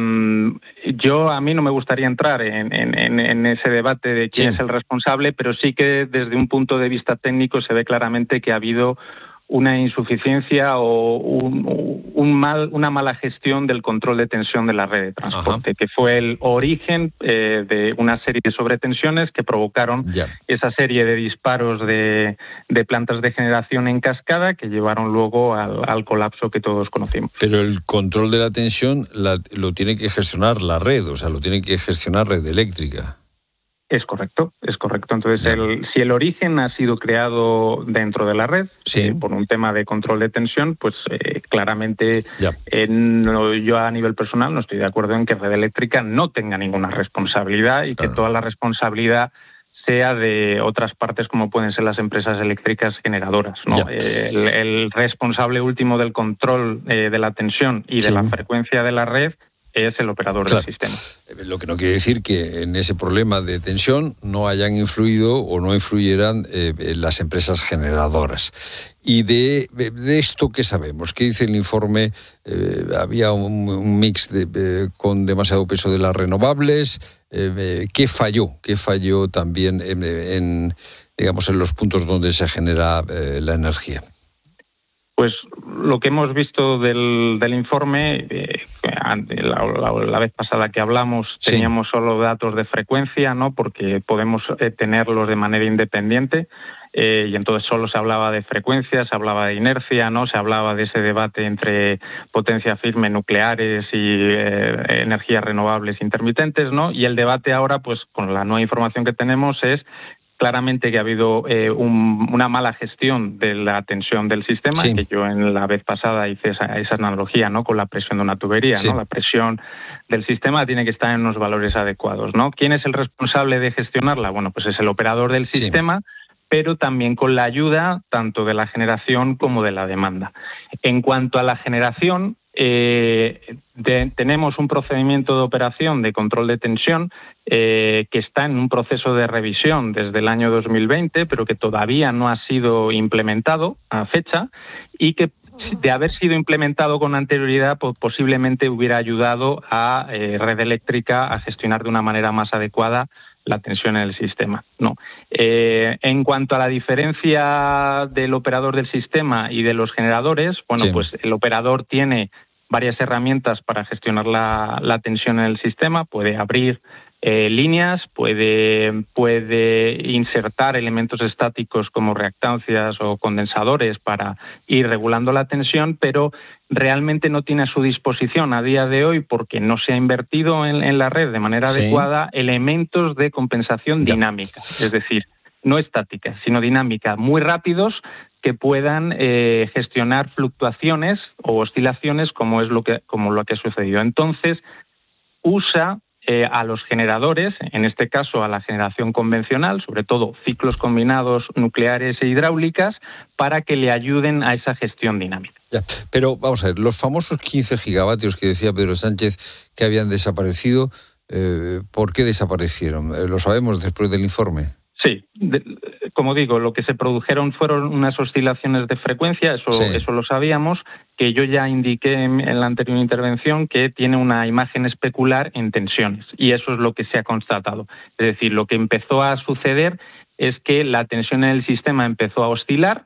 Speaker 9: mí no me gustaría entrar en ese debate de quién es el responsable, pero sí que desde un punto de vista técnico se ve claramente que ha habido una insuficiencia o una mala gestión del control de tensión de la red de transporte, que fue el origen de una serie de sobretensiones que provocaron esa serie de disparos de plantas de generación en cascada que llevaron luego al colapso que todos conocimos.
Speaker 1: Pero el control de la tensión lo tiene que gestionar la red, o sea, lo tiene que gestionar Red Eléctrica.
Speaker 9: Es correcto. Entonces, si el origen ha sido creado dentro de la red, por un tema de control de tensión, pues claramente yo a nivel personal no estoy de acuerdo en que Red Eléctrica no tenga ninguna responsabilidad y que toda la responsabilidad sea de otras partes como pueden ser las empresas eléctricas generadoras, ¿no? El responsable último del control de la tensión y de la frecuencia de la red es el operador del sistema.
Speaker 1: Lo que no quiere decir que en ese problema de tensión no hayan influido o no influyeran las empresas generadoras. Y de esto, ¿qué sabemos? ¿Qué dice el informe? Había un mix con demasiado peso de las renovables. ¿Qué falló? ¿Qué falló también en los puntos donde se genera la energía?
Speaker 9: Pues lo que hemos visto del informe, la vez pasada que hablamos teníamos solo datos de frecuencia, ¿no?, porque podemos tenerlos de manera independiente, y entonces solo se hablaba de frecuencia, se hablaba de inercia, ¿no?, se hablaba de ese debate entre potencia firme, nucleares y energías renovables intermitentes, ¿no? Y el debate ahora, pues con la nueva información que tenemos, es claramente que ha habido una mala gestión de la tensión del sistema, que yo en la vez pasada hice esa analogía, ¿no?, con la presión de una tubería, ¿no? La presión del sistema tiene que estar en unos valores adecuados, ¿no? ¿Quién es el responsable de gestionarla? Bueno, pues es el operador del sistema, pero también con la ayuda tanto de la generación como de la demanda. En cuanto a la generación, tenemos un procedimiento de operación de control de tensión que está en un proceso de revisión desde el año 2020, pero que todavía no ha sido implementado a fecha, y que de haber sido implementado con anterioridad, pues posiblemente hubiera ayudado a Red Eléctrica a gestionar de una manera más adecuada la tensión en el sistema, ¿no? En cuanto a la diferencia del operador del sistema y de los generadores, pues el operador tiene varias herramientas para gestionar la tensión en el sistema. Puede abrir líneas, puede insertar elementos estáticos como reactancias o condensadores para ir regulando la tensión, pero realmente no tiene a su disposición a día de hoy, porque no se ha invertido en la red de manera adecuada, elementos de compensación dinámica, es decir, no estática, sino dinámica, muy rápidos, que puedan gestionar fluctuaciones o oscilaciones como lo que ha sucedido. Entonces, usa a los generadores, en este caso a la generación convencional, sobre todo ciclos combinados nucleares e hidráulicas, para que le ayuden a esa gestión dinámica.
Speaker 1: Pero vamos a ver, los famosos 15 gigavatios que decía Pedro Sánchez que habían desaparecido, ¿por qué desaparecieron? ¿Lo sabemos después del informe?
Speaker 9: Sí, como digo, lo que se produjeron fueron unas oscilaciones de frecuencia, eso lo sabíamos, que yo ya indiqué en la anterior intervención, que tiene una imagen especular en tensiones, y eso es lo que se ha constatado. Es decir, lo que empezó a suceder es que la tensión en el sistema empezó a oscilar,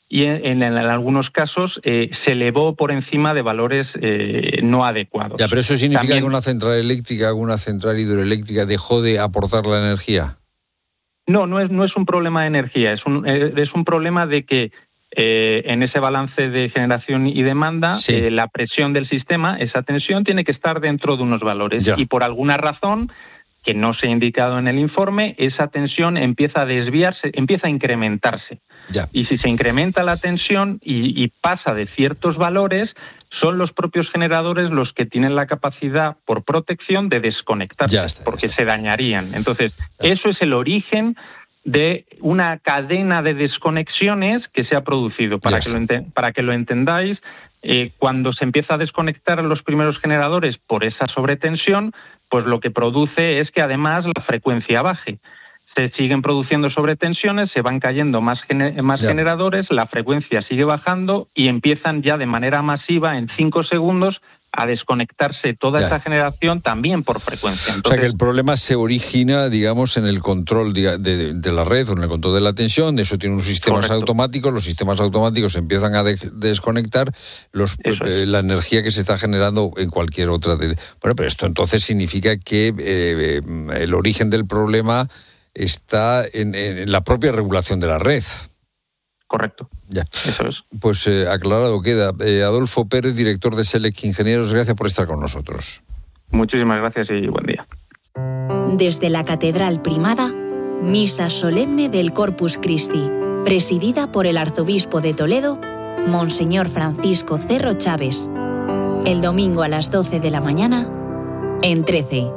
Speaker 9: y en algunos casos se elevó por encima de valores no adecuados.
Speaker 1: Ya, pero eso significa que una central eléctrica, una central hidroeléctrica dejó de aportar la energía.
Speaker 9: No es un problema de energía, es un problema de que en ese balance de generación y demanda, la presión del sistema, esa tensión, tiene que estar dentro de unos valores. Ya. Y por alguna razón que no se ha indicado en el informe, esa tensión empieza a desviarse, empieza a incrementarse. Ya. Y si se incrementa la tensión y pasa de ciertos valores, son los propios generadores los que tienen la capacidad, por protección, de desconectarse, porque se dañarían. Entonces, eso es el origen de una cadena de desconexiones que se ha producido. Para que lo entendáis, cuando se empieza a desconectar los primeros generadores por esa sobretensión, pues lo que produce es que además la frecuencia baje. Se siguen produciendo sobretensiones, se van cayendo más generadores, la frecuencia sigue bajando y empiezan ya de manera masiva, en 5 segundos, a desconectarse toda esa generación también por frecuencia.
Speaker 1: Entonces, o sea que el problema se origina, digamos, en el control de la red o en el control de la tensión. Eso tiene unos sistemas automáticos, los sistemas automáticos empiezan a desconectar la energía que se está generando en cualquier otra. Bueno, pero esto entonces significa que el origen del problema está en la propia regulación de la red.
Speaker 9: Correcto.
Speaker 1: Ya.
Speaker 9: Eso es.
Speaker 1: Pues aclarado queda. Adolfo Pérez, director de Selec Ingenieros, gracias por estar con nosotros.
Speaker 9: Muchísimas gracias y buen día.
Speaker 11: Desde la Catedral Primada, Misa Solemne del Corpus Christi, presidida por el Arzobispo de Toledo, Monseñor Francisco Cerro Chávez. El domingo a las 12 de la mañana, en 13.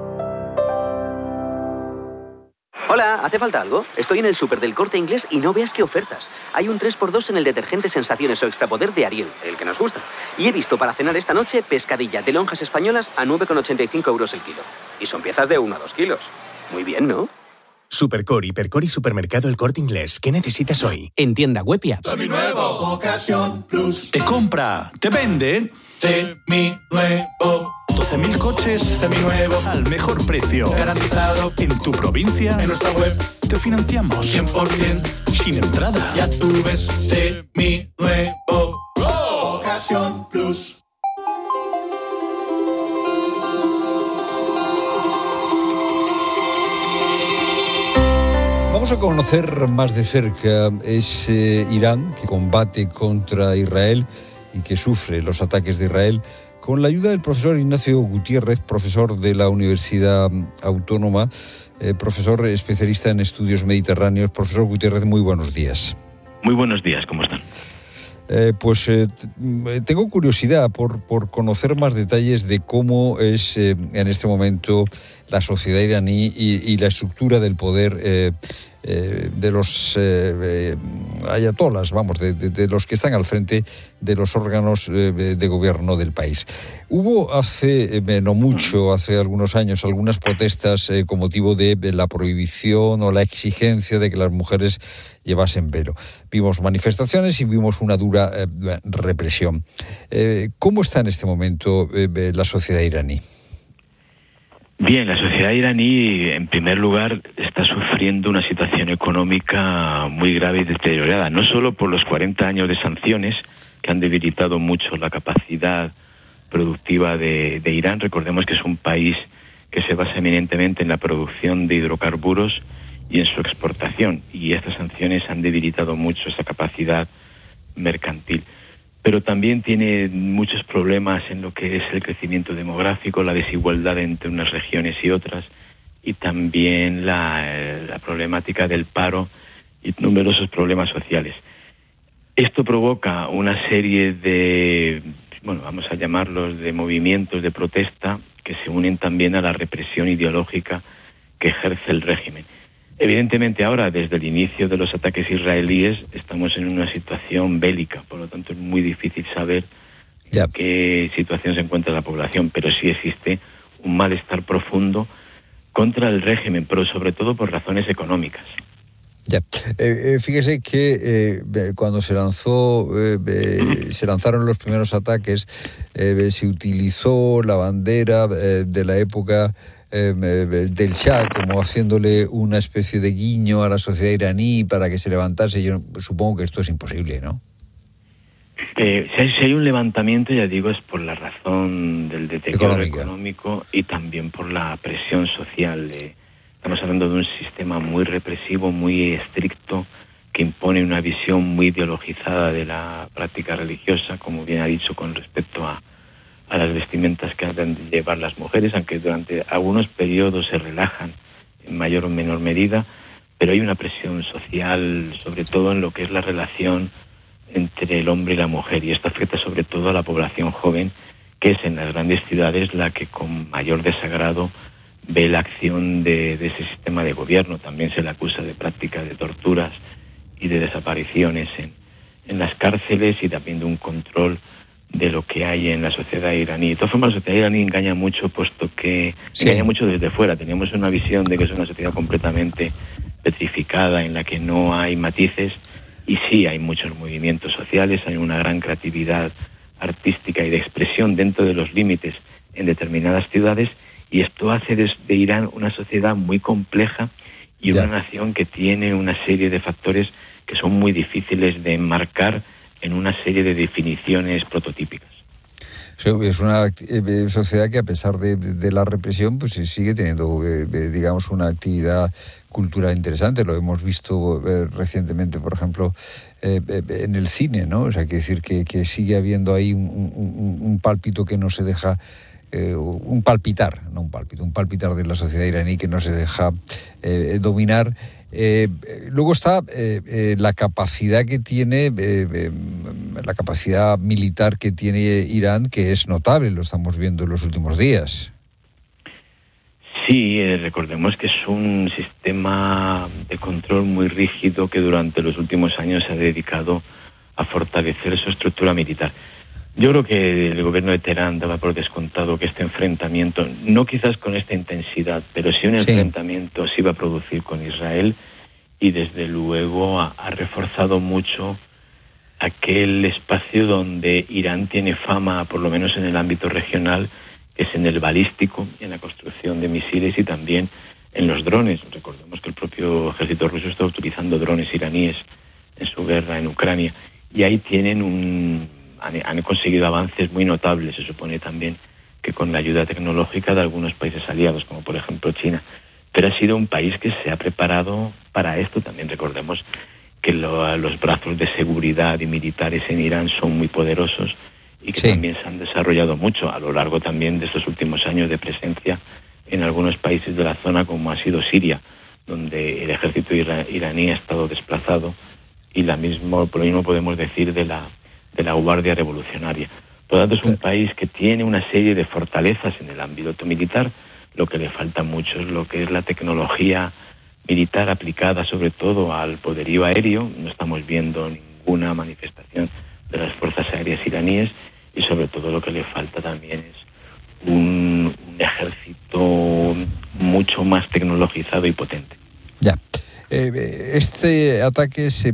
Speaker 12: Hola, ¿hace falta algo? Estoy en el súper del Corte Inglés y no veas qué ofertas. Hay un 3x2 en el detergente Sensaciones o Extrapoder de Ariel, el que nos gusta. Y he visto para cenar esta noche pescadilla de lonjas españolas a 9,85 euros el kilo. Y son piezas de 1 a 2 kilos. Muy bien, ¿no?
Speaker 13: Supercore, Hipercore y Supermercado El Corte Inglés. ¿Qué necesitas hoy? En tienda web y app.
Speaker 14: Seminuevo, Ocasión Plus. Te compra, te vende. Seminuevo. 12.000 coches seminuevos al mejor precio. Garantizado en tu provincia. En nuestra web te financiamos 100% sin entrada. Ya tú ves, seminuevo. Ocasión Plus.
Speaker 1: Vamos a conocer más de cerca ese Irán que combate contra Israel y que sufre los ataques de Israel, con la ayuda del profesor Ignacio Gutiérrez, profesor de la Universidad Autónoma, profesor especialista en estudios mediterráneos. Profesor Gutiérrez, muy buenos días.
Speaker 15: Muy buenos días, ¿cómo están?
Speaker 1: Tengo curiosidad por conocer más detalles de cómo es en este momento la sociedad iraní y la estructura del poder de los ayatolás, de los que están al frente de los órganos de gobierno del país. Hubo hace algunos años, algunas protestas con motivo de la prohibición o la exigencia de que las mujeres llevasen velo. Vimos manifestaciones y vimos una dura represión. ¿Cómo está en este momento la sociedad iraní?
Speaker 15: Bien, la sociedad iraní, en primer lugar, está sufriendo una situación económica muy grave y deteriorada, no solo por los 40 años de sanciones que han debilitado mucho la capacidad productiva de Irán. Recordemos que es un país que se basa eminentemente en la producción de hidrocarburos y en su exportación, y estas sanciones han debilitado mucho esa capacidad mercantil. Pero también tiene muchos problemas en lo que es el crecimiento demográfico, la desigualdad entre unas regiones y otras, y también la problemática del paro y numerosos problemas sociales. Esto provoca una serie de, vamos a llamarlos de movimientos de protesta que se unen también a la represión ideológica que ejerce el régimen. Evidentemente ahora, desde el inicio de los ataques israelíes, estamos en una situación bélica, por lo tanto es muy difícil saber en qué situación se encuentra la población, pero sí existe un malestar profundo contra el régimen, pero sobre todo por razones económicas.
Speaker 1: Ya. Fíjese que cuando se lanzaron los primeros ataques, se utilizó la bandera de la época del Shah, como haciéndole una especie de guiño a la sociedad iraní para que se levantase. Yo supongo que esto es imposible, ¿no?
Speaker 15: Si hay un levantamiento, ya digo, es por la razón del deterioro económico y también por la presión social. Estamos hablando de un sistema muy represivo, muy estricto, que impone una visión muy ideologizada de la práctica religiosa, como bien ha dicho, con respecto a las vestimentas que han de llevar las mujeres, aunque durante algunos periodos se relajan en mayor o menor medida, pero hay una presión social, sobre todo en lo que es la relación entre el hombre y la mujer, y esto afecta sobre todo a la población joven, que es en las grandes ciudades la que con mayor desagrado ve la acción de ese sistema de gobierno. También se le acusa de práctica de torturas y de desapariciones en las cárceles, y también de un control de lo que hay en la sociedad iraní. De todas formas, la sociedad iraní engaña mucho, puesto que engaña mucho desde fuera. Teníamos una visión de que es una sociedad completamente petrificada, en la que no hay matices, y sí hay muchos movimientos sociales, hay una gran creatividad artística y de expresión dentro de los límites en determinadas ciudades, y esto hace de Irán una sociedad muy compleja y una nación que tiene una serie de factores que son muy difíciles de enmarcar en una serie de definiciones prototípicas.
Speaker 1: Es una sociedad que, a pesar de la represión, pues sigue teniendo, digamos, una actividad cultural interesante. Lo hemos visto recientemente, por ejemplo, en el cine, ¿no? O sea, quiere decir que sigue habiendo ahí un pálpito que no se deja... un palpitar de la sociedad iraní que no se deja dominar. Luego está la capacidad que tiene, la capacidad militar que tiene Irán, que es notable, lo estamos viendo en los últimos días.
Speaker 15: Sí, recordemos que es un sistema de control muy rígido que durante los últimos años se ha dedicado a fortalecer su estructura militar. Yo creo que el gobierno de Teherán daba por descontado que este enfrentamiento, no quizás con esta intensidad, pero sí un enfrentamiento se iba a producir con Israel, y desde luego ha reforzado mucho aquel espacio donde Irán tiene fama, por lo menos en el ámbito regional, que es en el balístico, en la construcción de misiles y también en los drones. Recordemos que el propio ejército ruso está utilizando drones iraníes en su guerra en Ucrania, y ahí tienen han conseguido avances muy notables. Se supone también que con la ayuda tecnológica de algunos países aliados, como por ejemplo China. Pero ha sido un país que se ha preparado para esto. También recordemos que los brazos de seguridad y militares en Irán son muy poderosos, y que también se han desarrollado mucho a lo largo también de estos últimos años de presencia en algunos países de la zona, como ha sido Siria, donde el ejército iraní ha estado desplazado, y por lo mismo podemos decir de la Guardia Revolucionaria. Por lo tanto, es un país que tiene una serie de fortalezas en el ámbito militar. Lo que le falta mucho es lo que es la tecnología militar aplicada sobre todo al poderío aéreo. No estamos viendo ninguna manifestación de las fuerzas aéreas iraníes, y sobre todo lo que le falta también es un ejército mucho más tecnologizado y potente.
Speaker 1: Ya. Este ataque se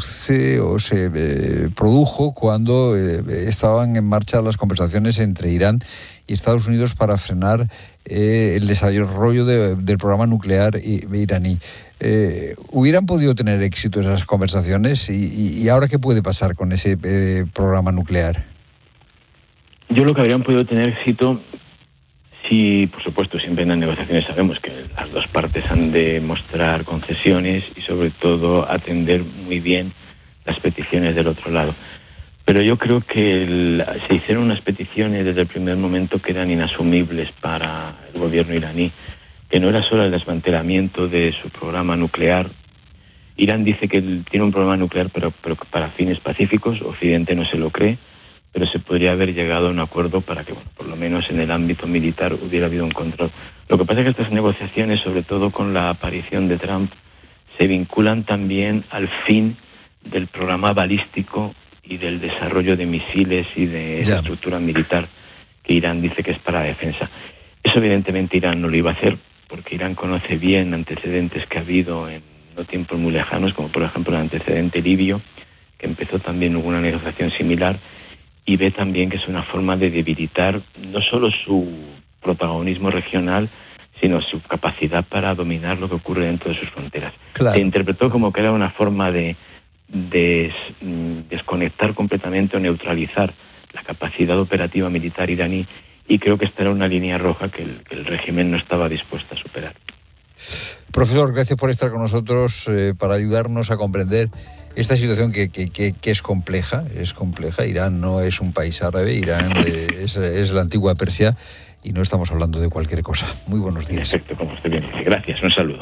Speaker 1: produjo cuando estaban en marcha las conversaciones entre Irán y Estados Unidos para frenar el desarrollo del programa nuclear iraní. ¿Hubieran podido tener éxito esas conversaciones? ¿Y ahora qué puede pasar con ese programa nuclear?
Speaker 15: Yo creo que habrían podido tener éxito si, por supuesto, siempre en las negociaciones sabemos que las dos partes han de mostrar concesiones y sobre todo atender muy bien las peticiones del otro lado. Pero yo creo que se hicieron unas peticiones desde el primer momento que eran inasumibles para el gobierno iraní, que no era solo el desmantelamiento de su programa nuclear. Irán dice que tiene un programa nuclear pero para fines pacíficos. Occidente no se lo cree, pero se podría haber llegado a un acuerdo para que, por lo menos en el ámbito militar, hubiera habido un control. Lo que pasa es que estas negociaciones, sobre todo con la aparición de Trump, se vinculan también al fin del programa balístico y del desarrollo de misiles y de esa estructura militar que Irán dice que es para defensa. Eso evidentemente Irán no lo iba a hacer, porque Irán conoce bien antecedentes que ha habido en no tiempos muy lejanos, como por ejemplo el antecedente libio, que empezó también una negociación similar, y ve también que es una forma de debilitar no solo su protagonismo regional, sino su capacidad para dominar lo que ocurre dentro de sus fronteras. Claro. Se interpretó como que era una forma de desconectar completamente o neutralizar la capacidad operativa militar iraní, y creo que esta era una línea roja que el régimen no estaba dispuesto a superar.
Speaker 1: Profesor, gracias por estar con nosotros para ayudarnos a comprender esta situación que es compleja. Irán no es un país árabe, Irán es la antigua Persia y no estamos hablando de cualquier cosa. Muy buenos días.
Speaker 15: Perfecto, como usted bien dice. Gracias, un saludo.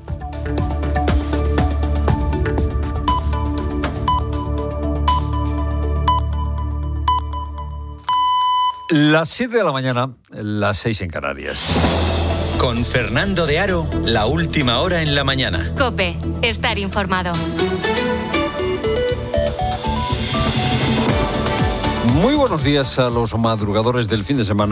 Speaker 1: Las 7 de la mañana, las 6 en Canarias.
Speaker 23: Con Fernando de Aro, la última hora en la mañana.
Speaker 10: COPE, estar informado.
Speaker 1: Muy buenos días a los madrugadores del fin de semana.